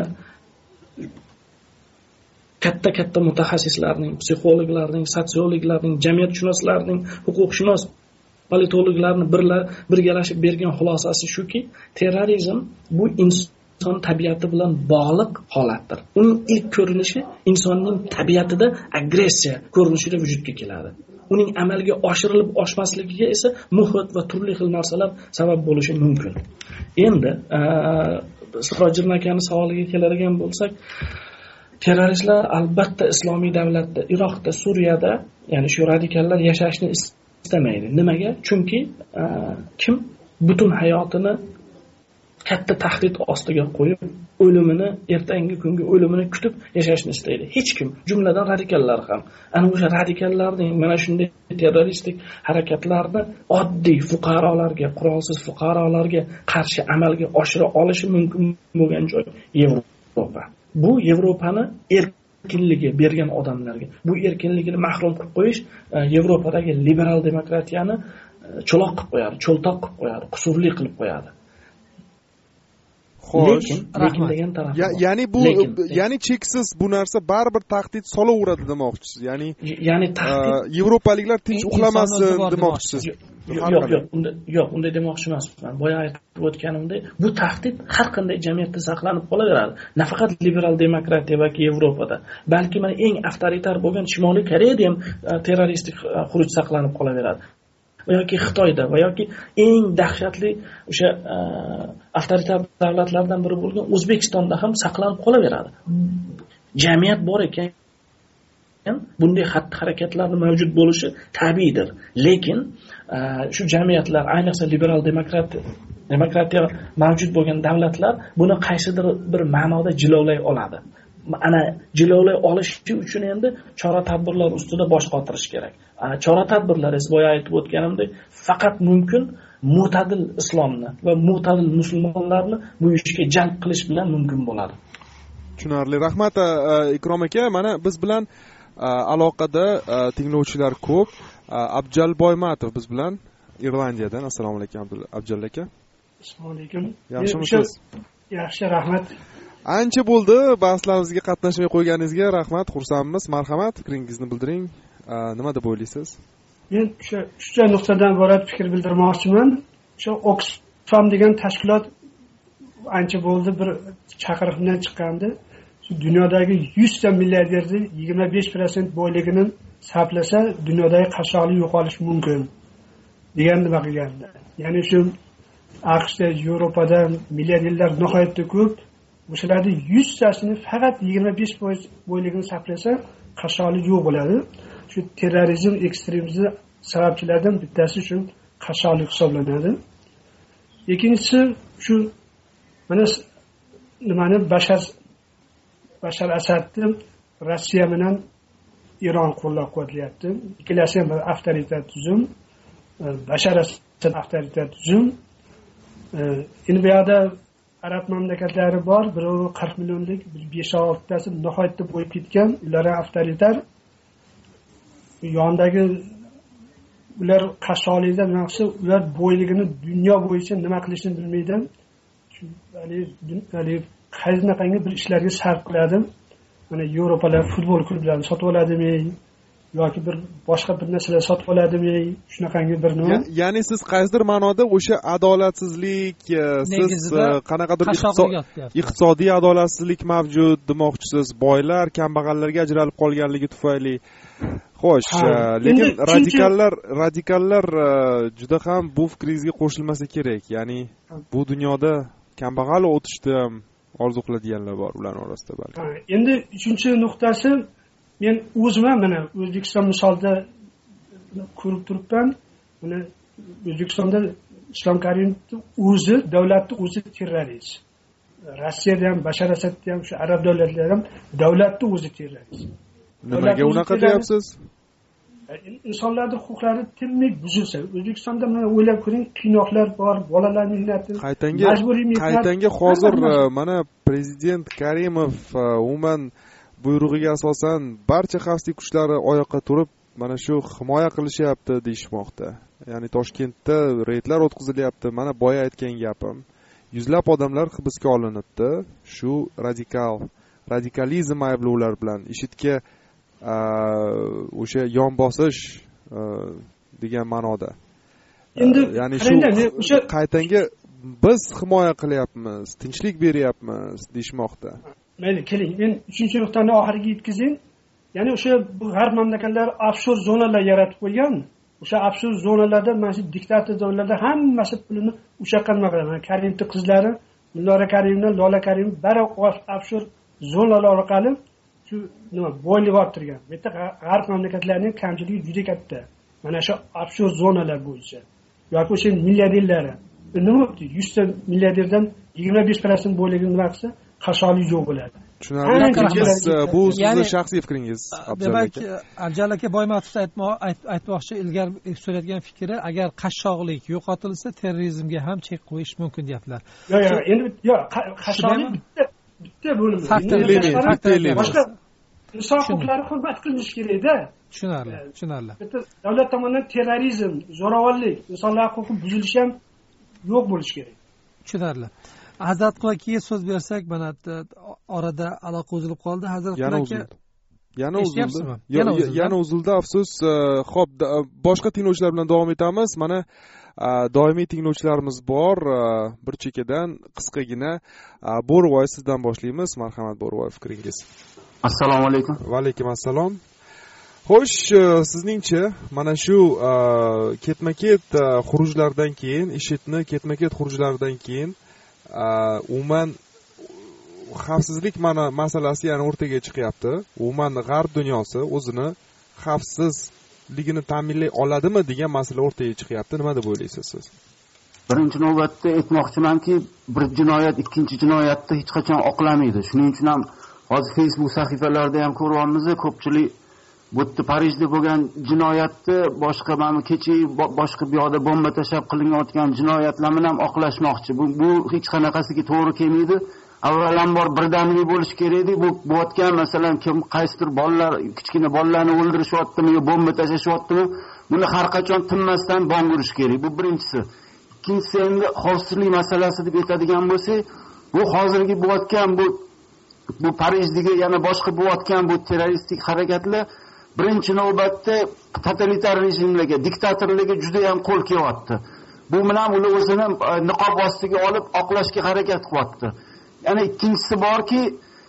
katta-katta mutaxassislarning, psixologlarning, sotsiologlarning, jamiyatshunoslarning, huquqshunos, politologlarning birlar birgalashib bergan xulosasi shuki, terrorizm bu inson tabiati bilan bog'liq holatdir. Uning ilk ko'rinishi insonning tabiatida agressiya ko'rinishida vujudga keladi. Uning amalga oshirilib oshmasligiga esa muhit va turli xil narsalar sabab bo'lishi mumkin. Endi Sirojiddin akaning savoliga keladigan bo'lsak, terroristlar albatta islomiy davlatda, Iroqda, Suriyada, ya'ni shu radikallar yashashni istamaydi. Nimaga? Chunki kim butun hayotini katta tahdid ostiga qo'yib, o'limini, ertangi kungi o'limini kutib yashashni istaydi. Hech kim, jumladan radikallar ham. Ana o'sha radikallarning mana shunday terroristik harakatlarni oddiy fuqarolarga, qurolsiz fuqarolarga qarshi amalga oshira olishi mumkin bo'lgan joy Yevropa. Bu Yevropani erkinligi bergan odamlarga, bu erkinligini mahrum qilib qo'yish Yevropadagi liberal demokratiyani cho'loq qilib qo'yadi, cho'ltoq qilib qo'yadi, qusurli qilib qo'yadi. Xo'sh, lekin degan tarafi ya, ya'ni bu lekin, ya'ni cheksiz bu narsa baribir tahdid solaveradi demoqchisiz. Ya'ni ya'ni tahdid Yevropaliklar tinch uxlamasin demoqchisiz. Yo'q, yo'q, unda yo'q, unday demoqchi emasman. Boya aytib o'tganimdek, bu tahdid har qanday jamiyatda saqlanib qolaveradi. Nafaqat liberal demokratiya yoki Yevropada, balki mana eng avtoritar bo'lgan Shimoliy Koreyada ham terroristik xuruj saqlanib qolaveradi. yoki Xitoyda va yoki eng dahshatli o'sha avtoritar davlatlardan biri bo'lgan O'zbekistonda ham saqlanib qolaveradi. Jamiyat bor ekan, bunday xatti-harakatlarning mavjud bo'lishi tabiiydir. Lekin shu jamiyatlar, ayniqsa liberal demokrat demokratiya mavjud bo'lgan davlatlar buni qaysidir bir ma'noda jilovlay oladi. Ana jilovlay olishi uchun endi chora-tadbirlar ustida bosh qotirish kerak. Chora-tadbirlar esa boya aytib o'tganimdek, faqat mumkin mo'tadil islomni va mo'tadil musulmonlarni bu ishga jalb qilish bilan mumkin bo'ladi. Tushunarli. Rahmat Ikrom aka, mana biz bilan aloqada tinglovchilar ko'p. Abjal Boymatov biz bilan Irlandiyadan. Assalomu alaykum Abjal aka. Assalomu alaykum. Yaxshimisiz? Yaxshi, rahmat. Ancha bo'ldi bahslarimizga qatnashmay qo'yganingizga rahmat, xursandmiz. Marhamat, fikringizni bildiring. Nima deb o'ylaysiz? Men o'sha uchta nuqtadan iborat fikr bildirmoqchiman. O'sha Oxfam degan tashkilot ancha bo'ldi bir chaqiriq bilan chiqqandi. Dunyodagi yuzta milliarderning yigirma besh foiz boyligini sarflasa, dunyodagi qashshoqlik yo'qolishi mumkin degan nima qilganda. Ya'ni shu AQShda, Yevropada milliarderlar nihoyatda ko'p. O'shalarning yuztasini faqat yigirma besh foiz boyligini sarflasa, qashshoqlik yo'q bo'ladi. Shu terrorizm, ekstremizm sababchilaridan bittasi shu qashshoqlik hisoblanadi. Ikkinchisi shu mana nimani Bashar Bashar Asadni Rossiya bilan Iron qo'llab-quvvatlayapti. Ikkalasi ham avtoritar tuzum. Bashar Asad avtoritar tuzum. Endi bu yerda arab mamlakatlari bor, birovi qirq millionlik, besh oltitasi nihoyatda bo'lib ketgan, ular avtoritar. Yondagi ular qashshoqlikdan maqsad, ular boyligini dunyo bo'yicha nima qilishni bilmaydi. Ya'ni ya'ni qaynaqangi bir ishlarga sarf qiladi. Mana Yevropalar futbol klublarini sotib oladimi yoki bir boshqa bir narsalar sotib oladimi? Shunaqangi bir nima? Ya'ni siz qaysidir ma'noda o'sha adolatsizlik, siz qanaqadir iqtisodiy adolatsizlik mavjud demoqchisiz. Boylar kambag'allarga ajralib qolganligi tufayli. Xo'sh, lekin radikallar radikallar juda ham bu fikringizga qo'shilmasa kerak. Ya'ni bu dunyoda kambag'al o'tishni orzu qiladiganlar bor ular orasida balki. Endi uchinchi nuqtasi, men o'zim mana O'zbekiston misolida ko'rib turibman. Mana O'zbekistonda Islom Karimovning o'zi, davlatning o'zi terrorist. Rossiyada ham, Bashar Asadda ham, shu arab davlatlari ham davlatning o'zi terrorist. Nimaga unaqa deyapsiz? Insonlarning huquqlari tinmay buzilsa, O'zbekistonda mana o'ylab ko'ring, qiynoqlar bor, bolalar mehnati, majburiy mehnat. Qaytanga hozir mana prezident Karimov umuman buyrug'iga asosan barcha xavfsizlik kuchlari oyoqqa turib mana shu himoya qilishyapti deyishmoqda. Ya'ni Toshkentda reydlar o'tkazilyapti. Mana boya aytgan gapim. Yuzlab odamlar hibsga olinibdi. Shu radikal radikalizm ayblovlar bilan IShIDga o'sha yon bosish degan ma'noda. Endi ya'ni shu o'sha qaytanga biz himoya qilyapmiz, tinchlik beryapmiz deyishmoqda. Mayli, keling, men uchinchi nuqtani oxiriga yetkazing. Ya'ni o'sha g'arb mamlakatlari offshor zonalar yaratib qo'ygan. O'sha offshor zonalarda mana shu diktator zonalarda hammasi pulini o'sha yoqqa nima qiladi. Karimni qizlari, Mullora Karimdan Lola Karim bari offshor zonalar orqali shu nima boylik orttirgan. Bu yerda g'arb mamlakatlarining kamchiligi juda katta. Mana shu offshor zonalar bo'yicha. Yoki o'sha milliarderlari. Nima bo'ldi? yuz ta milliarderdan yigirma besh foiz boyligini nima qilsa, qasholiq yo'q bo'ladi. Tushunarli. Bu sizning shaxsiy fikringiz. Demak, Abjal aka Boymatovni aytmoqchi ilgari so'rayotgan fikri, agar qashshoqlik yo'qotilsa, terrorizmga ham chek qo'yish mumkin deyaptilar. Yo'q, yo'q, endi yo'q, qashshoqlik bitta bitta bo'limi. Boshqa inson huquqlari hurmat qilinishi kerak-da. Tushunarli, tushunarli. Bitta davlat tomonidan terrorizm, zo'ravonlik, insonlar huquqi buzilishi ham yo'q bo'lishi kerak. Tushunarli. Hazrat Qulakiga so'z bersak, mana orada aloqa uzilib qoldi. Hazrat Qulaki yana uzildi. Yana uzildi. Yana uzildi, afsus. Xo'p, boshqa tinglovchilar bilan davom etamiz. Mana doimiy tinglovchilarimiz bor. Bir chekkadan qisqagina Bo'rivoy sizdan boshlaymiz. Marhamat Bo'rivoy, fikringiz. Assalomu alaykum. Va alaykum assalom. Xo'sh, sizningcha mana shu ketma-ket xurujlardan keyin, IShIDni ketma-ket xurujlaridan keyin umuman xavfsizlik mana masalasi yana o'rtaga chiqyapti. Umuman g'arb dunyosi o'zini xavfsizligini ta'minlay oladimi degan masala o'rtaga chiqyapti. Nima deb o'ylaysiz siz? Birinchi navbatda aytmoqchimanki, bir jinoyat ikkinchi jinoyatni hech qachon oqlamaydi. Shuning uchun ham hozir Facebook sahifalarida ham ko'ryapmiz, ko'pchilik bu yerda Parijda bo'lgan jinoyatni boshqa mana kecha boshqa bu yoqda bomba tashlab qilinayotgan jinoyatlarni ham oqlashmoqchi. Bu bu hech qanaqasiga to'g'ri kelmaydi. Avvalambor birdamlik bo'lish kerak edi. Bu bo'layotgan masalan kim qaysidir bolalar, kichkina bolalarni o'ldirishyaptimi yo bomba tashlashyaptimi, buni har qachon tinmasdan bong urish kerak. Bu birinchisi. Ikkinchisi endi xavfsizlik masalasi deb aytadigan bo'lsak, bu hozirgi bo'layotgan bu bu Parijdagi yana boshqa bo'layotgan bu terroristik harakatlar birinchi navbatda totalitar rejimlarga, diktatorlarga juda ham qo'l kelyapti. Bu bilan ular o'zini niqob ostiga olib oqlashga harakat qilyapti. Yana ikkinchisi borki,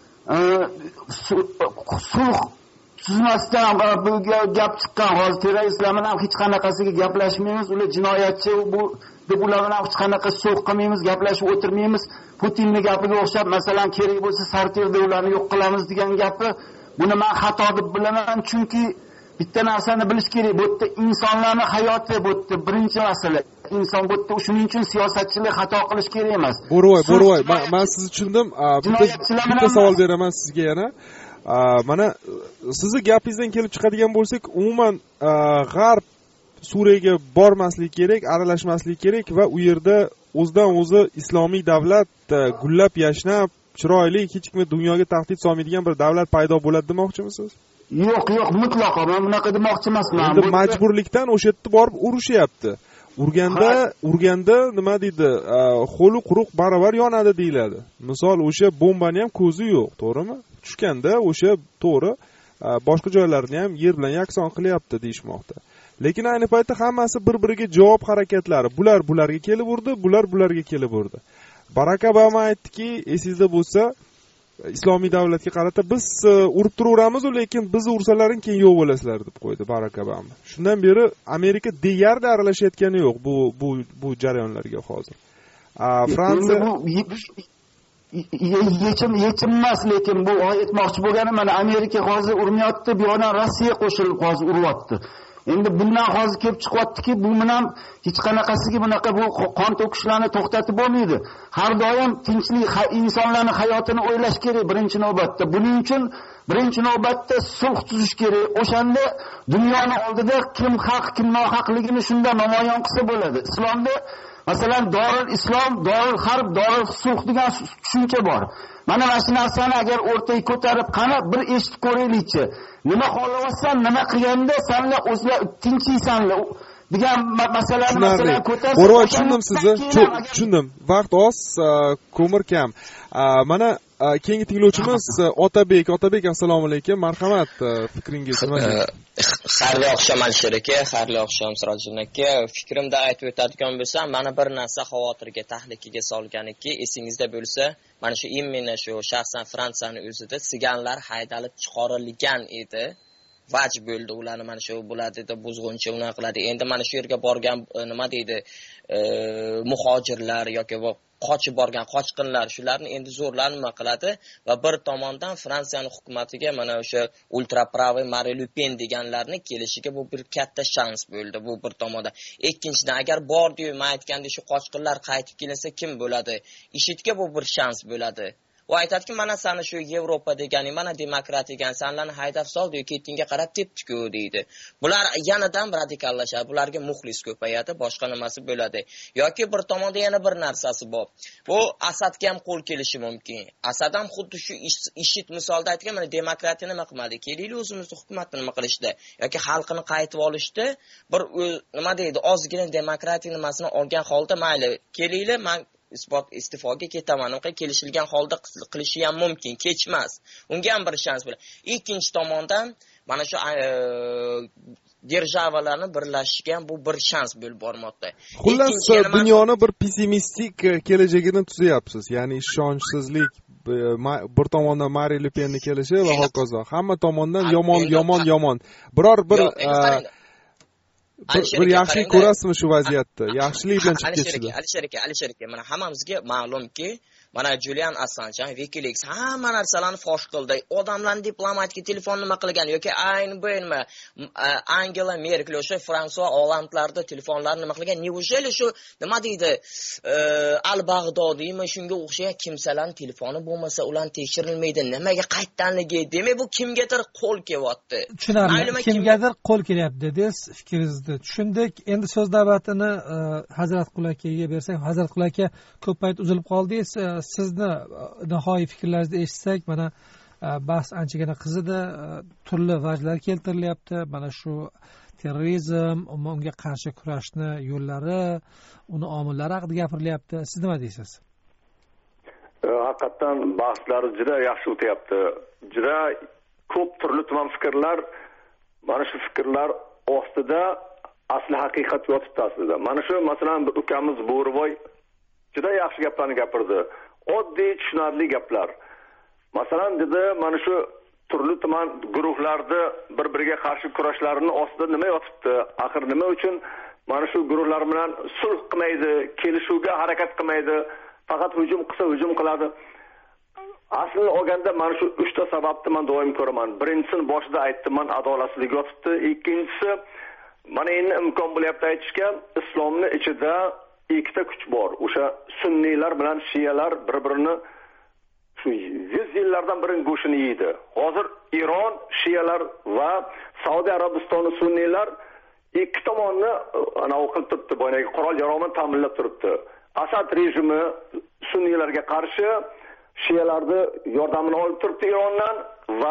sulh tuzmasdan bu gap chiqqan. Hozir terroristlar bilan hech qanaqasiga gaplashmaymiz, ular jinoyatchi, bu deb ular bilan hech qanaqa sulh qilmaymiz, gaplashib o'tirmaymiz. Putinning gapiga o'xshab, masalan, kerak bo'lsa Sarterda ularni yo'q qilamiz degan gapi, buni men xato deb bilaman, chunki bitta narsani bilish kerak, bu yerda insonlarning hayoti, bu yerda birinchi masala. Inson bu yerda, shuning uchun siyosatchilar xato qilish kerak emas. Bo'rivoy, Bo'rivoy, men sizni tushundim. Bitta savol beraman sizga yana. Mana sizni gapingizdan kelib chiqadigan bo'lsak, umuman g'arb Suriyaga bormaslik kerak, aralashmaslik kerak va u yerda o'zidan o'zi islomiy davlat gullab yashnab, chiroyli, hech kimga dunyoga tahdid solmaydigan bir davlat paydo bo'ladi demoqchimisiz? Yo'q, yo'q, mutlaqo men bunaqa demoqchi emasman. Endi majburlikdan o'sha yerda borib urushyapti. Urganda, urganda nima deydi? Qo'li quruq baravar yonadi deyiladi. Misol o'sha bombani ham ko'zi yo'q, to'g'rimi? Tushganda o'sha to'g'ri boshqa joylarni ham yer bilan yakson qilyapti deyishmoqda. Lekin ayni paytda hammasi bir-biriga javob harakatlari. Bular bularga kelib urdi, bular bularga kelib urdi. Barak Obama aytdiki, esingizda bo'lsa, islomiy davlatga qarata biz urib turaveramiz, lekin bizni ursalaring keyin yo'q bo'lasizlar deb qo'ydi Barak Obama. Shundan beri Amerika deyarli aralashayotgani yo'q bu bu bu jarayonlarga hozir. Fransiya yechim yechim emas, lekin bu aytmoqchi bo'lganim, mana Amerika hozir urmayapti, bu yoqdan Rossiya qo'shilib hozir uryapti. Endi bundan hozir kelib chiqyaptiki, bu bilan hech qanaqasiga bunaqa bu qon to'kishlarni to'xtatib bo'lmaydi. Har doim tinchlik, insonlarning hayotini o'ylash kerak birinchi navbatda. Buning uchun birinchi navbatda sulh tuzish kerak. O'shanda dunyoni oldida kim haq, kim nohaqligini shunda namoyon qilsa bo'ladi. Islomda Masalan, Dorul Islom, Dorul Harb, Dorul Sulh degan tushuncha bor. Mana mana shu narsani agar o'rtaga ko'tarib, qani bir eshitib ko'raylikchi. Nima xohlayapsan, nima qilganda senlar o'zlar tinchiysanlar degan masalani masalan ko'tarsa. Bo'rvoy, tushundim sizni. Tushundim. Vaqt oz, ko'mir kam. Mana keyingi tinglovchimiz Otabek. Otabek, assalomu alaykum. Marhamat, fikringiz nima? Xayrli oqshom Alisher aka, xayrli oqshom Sirojiddin aka. Fikrimda aytib o'tadigan bo'lsam, mana bir narsa xavotirga, tahlikaga solganiki, esingizda bo'lsa, mana shu imенно shu shaxsan Fransiyani o'zida siganlar haydalib chiqarilgan edi. Vaj bo'ldi ularni mana shu bo'ladi deb buzg'uncha unaqa qiladi. Endi mana shu yerga borgan nima deydi, muhojirlar yoki qochib borgan qochqinlar shularni endi zo'rlar nima qiladi va bir tomondan Fransiyaning hukumatiga mana o'sha ultrapraviy Marine Le Pen deganlarni kelishiga bu bir katta shans bo'ldi bu bir tomondan. Ikkinchidan agar bordi-yu men aytgandek shu qochqinlar qaytib kelsa kim bo'ladi? IShIDga bu bir shans bo'ladi. U aytadiki, mana seni shu Yevropa deganing, mana demokrat degan sanlarni haydab soldi-yu, ketingga qarab tepdi-ku deydi. Bular yanadan radikallashadi, bularga muxlis ko'payadi, boshqa nimasi bo'ladi. Yoki bir tomonda yana bir narsasi bor. Bu Asadga ham qo'l kelishi mumkin. Asad ham xuddi shu IShID misolda aytgan, mana demokratiyani nima qilmadi? Kelaylik o'zimizni hukumatni nima qilishdi yoki xalqini qaytib olishdi, bir nima deydi, ozgina demokratiya nimasini olgan holda mayli, kelaylik, men isbot istifoga ketaman, unga kelishilgan holda qilishi ham mumkin, kechmas. Unga ham bir shans bo'ladi. Ikkinchi tomondan mana shu державаларni birlashishiga ham bu bir shans bo'lib bormoqda. Xullas, dunyoni bir pessimistik kelajagini tuzyapsiz. Ya'ni ishonchsizlik, bir tomondan Marine Le Penni kelishi va hokazo. Hamma tomondan yomon, yomon, yomon. Biror bir bir yaxshilik ko'rasizmi shu vaziyatda? Yaxshilik bilan chiqib ketishdi. Alisher aka, Alisher aka, mana hammamizga ma'lumki, mana Julian Assange, WikiLeaks hamma narsalarni fosh qildi. Odamlarning diplomatik telefon nima qilgan yoki ayni bu nima Angela Merkel o'sha Fransuva Hollandlarda telefonlarni nima qilgan? Neujeli shu nima deydi? Al-Bag'dodiymi shunga o'xshagan kimsalarning telefoni bo'lmasa, ularni tekshirilmaydi. Nimaga qaytdanligi? Demak, bu kimgadir qo'l kelyapti. Tushunarli. Kimgadir qo'l kelyapti dedingiz, fikringizni tushundik. Endi so'z navbatini Hazrat Qul akaga bersak, Hazrat Qul aka ko'p payt uzilib qoldingiz. Sizni nihoyiy fikrlaringizni eshitsak, mana bahs anchagina qizidi, turli vajlar keltirilyapti. Mana shu terrorizm, unga qarshi kurashni yo'llari, uni omillari haqida gapirilyapti. Siz nima deysiz? Haqiqatan bahslar juda yaxshi o'tyapti. Juda ko'p turli tuman fikrlar, mana shu fikrlar ostida asli haqiqat yotibdi aslida. Mana shu masalan ukamiz Bo'rvoy juda yaxshi gaplarni gapirdi. Oddiy tushunarli gaplar. Masalan dedi, mana shu turli tuman guruhlarda bir-biriga qarshi kurashlarini ostida nima yotibdi? Axir nima uchun mana shu guruhlar bilan sulh qilmaydi, kelishuvga harakat qilmaydi, faqat hujum qilsa hujum qiladi? Aslini olganda mana shu uchta sababni men doim ko'raman. Birinchisini boshida aytdim, men adolatsizlik yotibdi. Ikkinchisi, mana endi imkon bo'lyapti aytishga, islomning ichida ikkita kuch bor. O'sha sunniylar bilan shiyalar bir-birini shu yuz yillardan birining go'shini yeydi. Hozir Iron shiyalar va Saudiya Arabistoni sunniylar ikki tomonni ana o'qilib turibdi, boyagi qurol yarog'ini ta'minlab turibdi. Asad rejimi sunniylarga qarshi shiyalarni yordamini olib turibdi Irondan va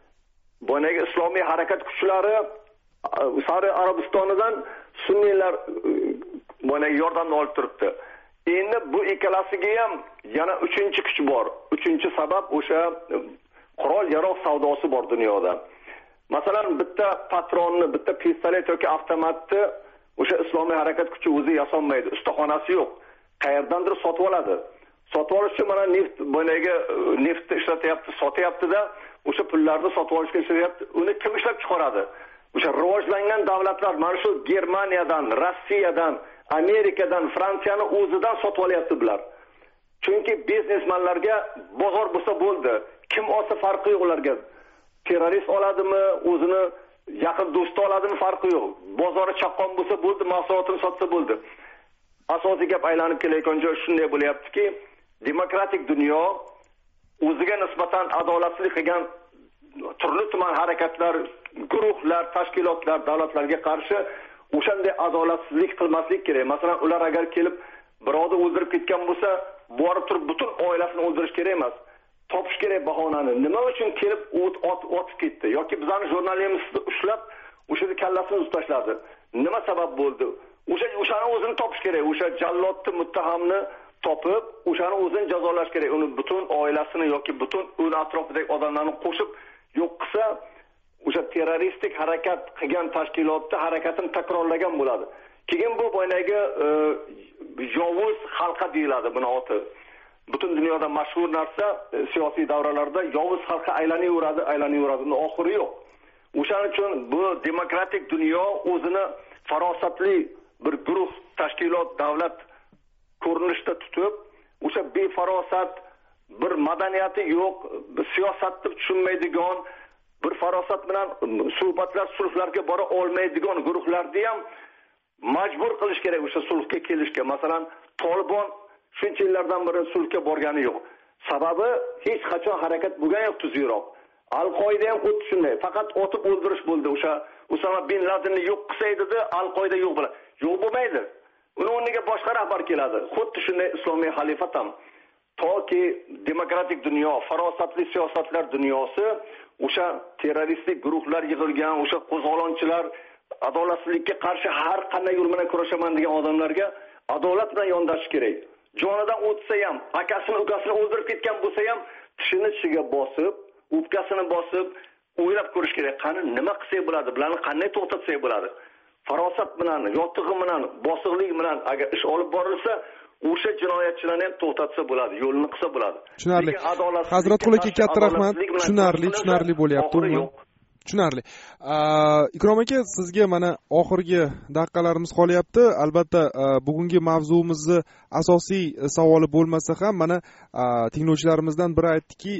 boyagi islomiy harakat kuchlari Saudiya Arabistonidan sunniylar mana yordamni olib turibdi. Endi bu ikkalasiga ham yana uchinchi kuch bor. Uchinchi sabab o'sha qurol yarog' savdosi bor dunyoda. Masalan, bitta patronni, bitta pistolet yoki avtomatni o'sha islomiy harakat kuchi o'zi yasolmaydi. Ustaxonasi yo'q. Qayerdandir sotib oladi. Sotib olish uchun mana neft, boyagi neftni ishlatyapti, sotyapti-da, o'sha pullarni sotib olishga ishlayapti. Uni kim ishlab chiqaradi? O'sha rivojlangan davlatlar, mana shu Germaniyadan, Rossiyadan, Amerikadan, Fransiyani o'zidan sotib olyapti bular. Chunki biznesmenlarga bozor bo'lsa bo'ldi. Kim olsa farqi yo'q ularga. Terrorist oladimi, o'zini yaqin do'sti oladimi farqi yo'q. Bozori chaqqon bo'lsa bo'ldi, mahsulotini sotsa bo'ldi. Asosiy gap aylanib kelayotgan joy shunday bo'lyaptiki, demokratik dunyo o'ziga nisbatan adolatsizlik qilgan turli tuman harakatlar, guruhlar, tashkilotlar, davlatlarga qarshi o'shanday adolatsizlik qilmaslik kerak. Masalan, ular agar kelib birovni o'ldirib ketgan bo'lsa, borib turib butun oilasini o'ldirish kerak emas. Topish kerak bahonani. Nima uchun kelib o't otib ketdi yoki bizning jurnalistimizni ushlab o'sha kallasini uzib tashladi? Nima sabab bo'ldi? O'sha o'shani o'zini topish kerak. O'sha jallodni, muttahamni topib, o'shani o'zini jazolash kerak. Uni butun oilasini yoki butun uni atrofidagi odamlarni qo'shib yo'q qilsa, o'sha terroristik harakat qilgan tashkilotda harakatini takrorlagan bo'ladi. Keyin bu boyagi yovuz xalqa deyiladi buni oti. Butun dunyoda mashhur narsa siyosiy davralarda yovuz xalqa aylanaveradi, aylanaveradi, oxiri yo'q. O'shaning uchun bu demokratik dunyo o'zini farosatli bir guruh, tashkilot, davlat ko'rinishda tutib, o'sha befarosat, bir madaniyati yo'q, siyosatni tushunmaydigan, bir farosat bilan suhbatlar, sulhlarga bora olmaydigan guruhlarni ham majbur qilish kerak o'sha sulhga kelishga. Masalan, Tolibon shuncha yillardan beri sulhga borgani yo'q. Sababi hech qachon harakat bo'lgan yo'q tuzroq. Al-Qoida ham xuddi shunday, faqat otib o'ldirish bo'ldi. O'sha Usama bin Ladenni yo'q qilsa edi, Al-Qoida yo'q bo'ladi. Yo'q bo'lmaydi. Uni o'rniga boshqa rahbar keladi. Xuddi shunday islomiy xalifat ham toki demokratik dunyo, farosatli siyosatlar dunyosi, o'sha terroristik guruhlar yig'ilgan, o'sha qo'zg'olonchilar, adolatsizlikka qarshi har qanday yo'l bilan kurashaman degan odamlarga adolat bilan yondashish kerak. Jonidan o'tsa ham, akasini, ukasini o'ldirib ketgan bo'lsa ham, tishini tishiga bosib, o'pkasini bosib, o'ylab ko'rish kerak. Qani nima qilsak bo'ladi, bularni qanday to'xtatsak bo'ladi? Farosat bilan, yotig'i bilan, bosiqlik bilan agar ish olib borilsa, o'sha jinoyatchilarni ham to'xtatsa bo'ladi, yo'lini qilsa bo'ladi. Tushunarli. Hazratqul aka, katta rahmat. Tushunarli, tushunarli bo'lyapti. Tushunarli. Ikrom aka, sizga mana oxirgi daqiqalarimiz qolyapti. Albatta, bugungi mavzuimizni asosiy savoli bo'lmasa ham, mana tinglovchilarimizdan biri aytdiki,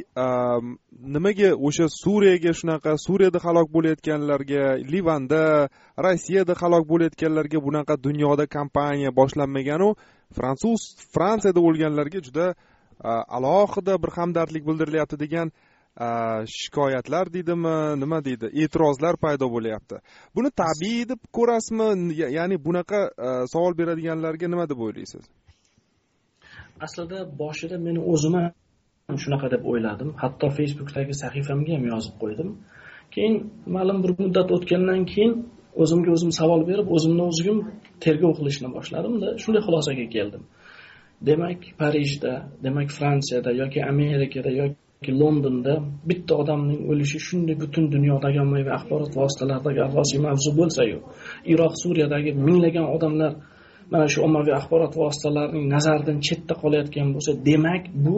nimaga o'sha Suriyaga shunaqa, Suriyada halok bo'layotganlarga, Livanda, Rossiyada halok bo'layotganlarga bunaqa dunyoda kampaniya boshlanmagan-u, Fransuz, Fransiyada o'lganlarga juda alohida bir hamdardlik bildirilyapti degan shikoyatlar deydimi, nima deydi, e'tirozlar paydo bo'lyapti. Buni tabiiy deb ko'rasizmi? Ya'ni bunaqa savol beradiganlarga nima deb o'ylaysiz? Aslida boshida meni o'zim ham shunaqa deb o'yladim. Hatto Facebookdagi sahifamga ham yozib qo'ydim. Keyin ma'lum bir muddat o'tgandan keyin o'zimga o'zim savol berib, o'zimni o'zim tergov qilishni boshladim-da, shunday xulosaga keldim. Demak, Parijda, demak Fransiyada yoki Amerikada yoki Londonda bitta odamning o'lishi shunday butun dunyodagi ommaviy axborot vositalaridagi asosiy mavzu bo'lsa-yu, Iroq, Suriyadagi minglagan odamlar mana shu ommaviy axborot vositalarining nazaridan chetda qolayotgan bo'lsa, demak bu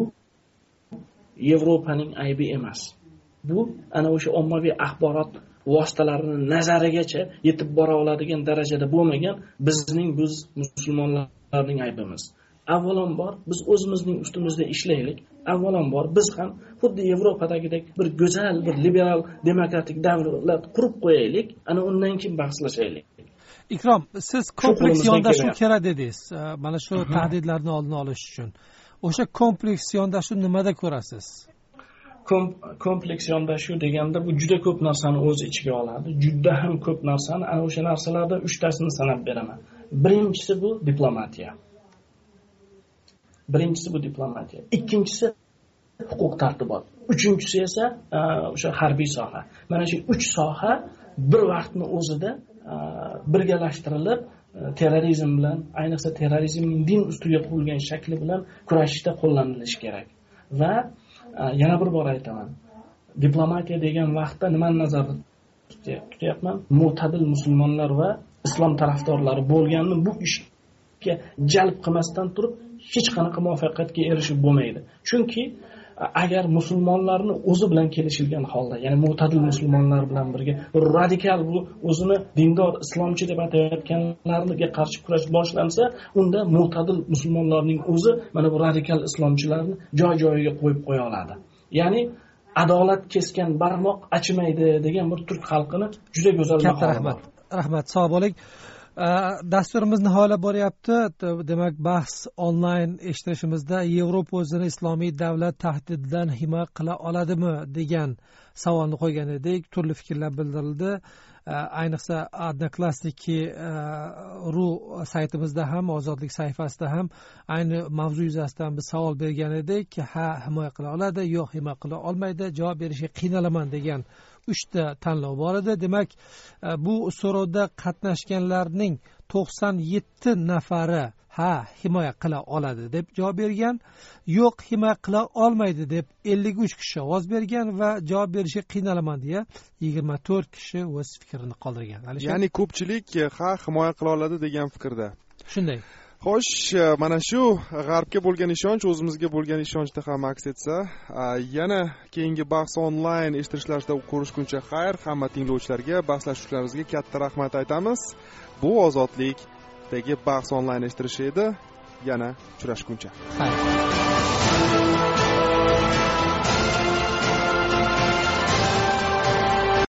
Yevropaning aybi emas. Bu ana o'sha ommaviy axborot vositalarini nazarigacha yetib bora oladigan darajada bo'lmagan bizning biz musulmonlarning aybimiz. Avvalambor biz o'zimizning ustimizda ishlaylik. Avvalambor biz ham xuddi Yevropadagidek bir go'zal, bir liberal, demokratik davlat qurib qo'yaylik, ana undan keyin bahslashaylik. Ikrom, siz kompleks yondashuv kerak dedingiz. Mana shu tahdidlarni oldini olish uchun. O'sha kompleks yondashuv nimada ko'rasiz? Kompleks yondashuv deganda bu juda ko'p narsani o'z ichiga oladi. Juda ham ko'p narsani, ana o'sha narsalardan uchtasini sanab beraman. Birinchisi bu diplomatiya. Birinchisi bu diplomatiya. Ikkinchisi huquq tartibot. Uchinchisi esa o'sha harbiy soha. Mana shu uch soha bir vaqtni o'zida birgalashtirilib terrorizm bilan, ayniqsa terrorizmning din ustiga qo'yilgan shakli bilan kurashishda qo'llanilishi kerak. Va yana bir bor aytaman. Diplomatiya degan vaqtda nimani nazarda tutyapman? Mo'tadil musulmonlar va islom tarafdorlari bo'lganini bu ishga jalb qilmasdan turib hech qanaqa muvaffaqiyatga erishib bo'lmaydi. Chunki agar musulmonlarni o'zi bilan kelishilgan holda, ya'ni mo'tadil musulmonlar bilan birga radikal bu o'zini dindor islomchi deb atayotganlarga qarshi kurash boshlansa, unda mo'tadil musulmonlarning o'zi mana bu radikal islomchilarni joy-joyiga qo'yib qo'ya oladi. Ya'ni adolat kesgan barmoq achimaydi degan bir turk xalqini juda go'zal katta rahmat. Rahmat, sog' bo'ling. Dasturimiz nihoyalab boryapti. Demak, bahs onlayn eshitishimizda Yevropa o'zini islomiy davlat tahdididan himoya qila oladimi degan savolni qo'ygan edik, turli fikrlar bildirildi. Ayniqsa Odnoklassniki ru saytimizda ham, Ozodlik sahifasida ham ayni mavzu yuzasidan biz savol bergan edik. Ha, himoya qila oladi, yo'q, himoya qila olmaydi, javob berishga qiynalaman degan uchta tanlov bor edi. Demak, bu so'rovda qatnashganlarning to'qson yetti nafari ha, himoya qila oladi deb javob bergan, yo'q, himoya qila olmaydi deb ellik uch kishi ovoz bergan va javob berishga qiynalaman deya yigirma to'rt kishi o'z fikrini qoldirgan. Ya'ni ko'pchilik ha, himoya qila oladi degan fikrda. Shunday. Xo'sh, mana shu g'arbga bo'lgan ishonch o'zimizga bo'lgan ishonchda ham aks etsa, yana keyingi bahs onlayn eshittirishlarda ko'rishguncha xayr, hamma tinglovchilarga, bahslashuvchilarimizga katta rahmat aytamiz. Bu Ozodlikdagi bahs onlayn eshittirishi edi. Yana uchrashguncha. Xayr.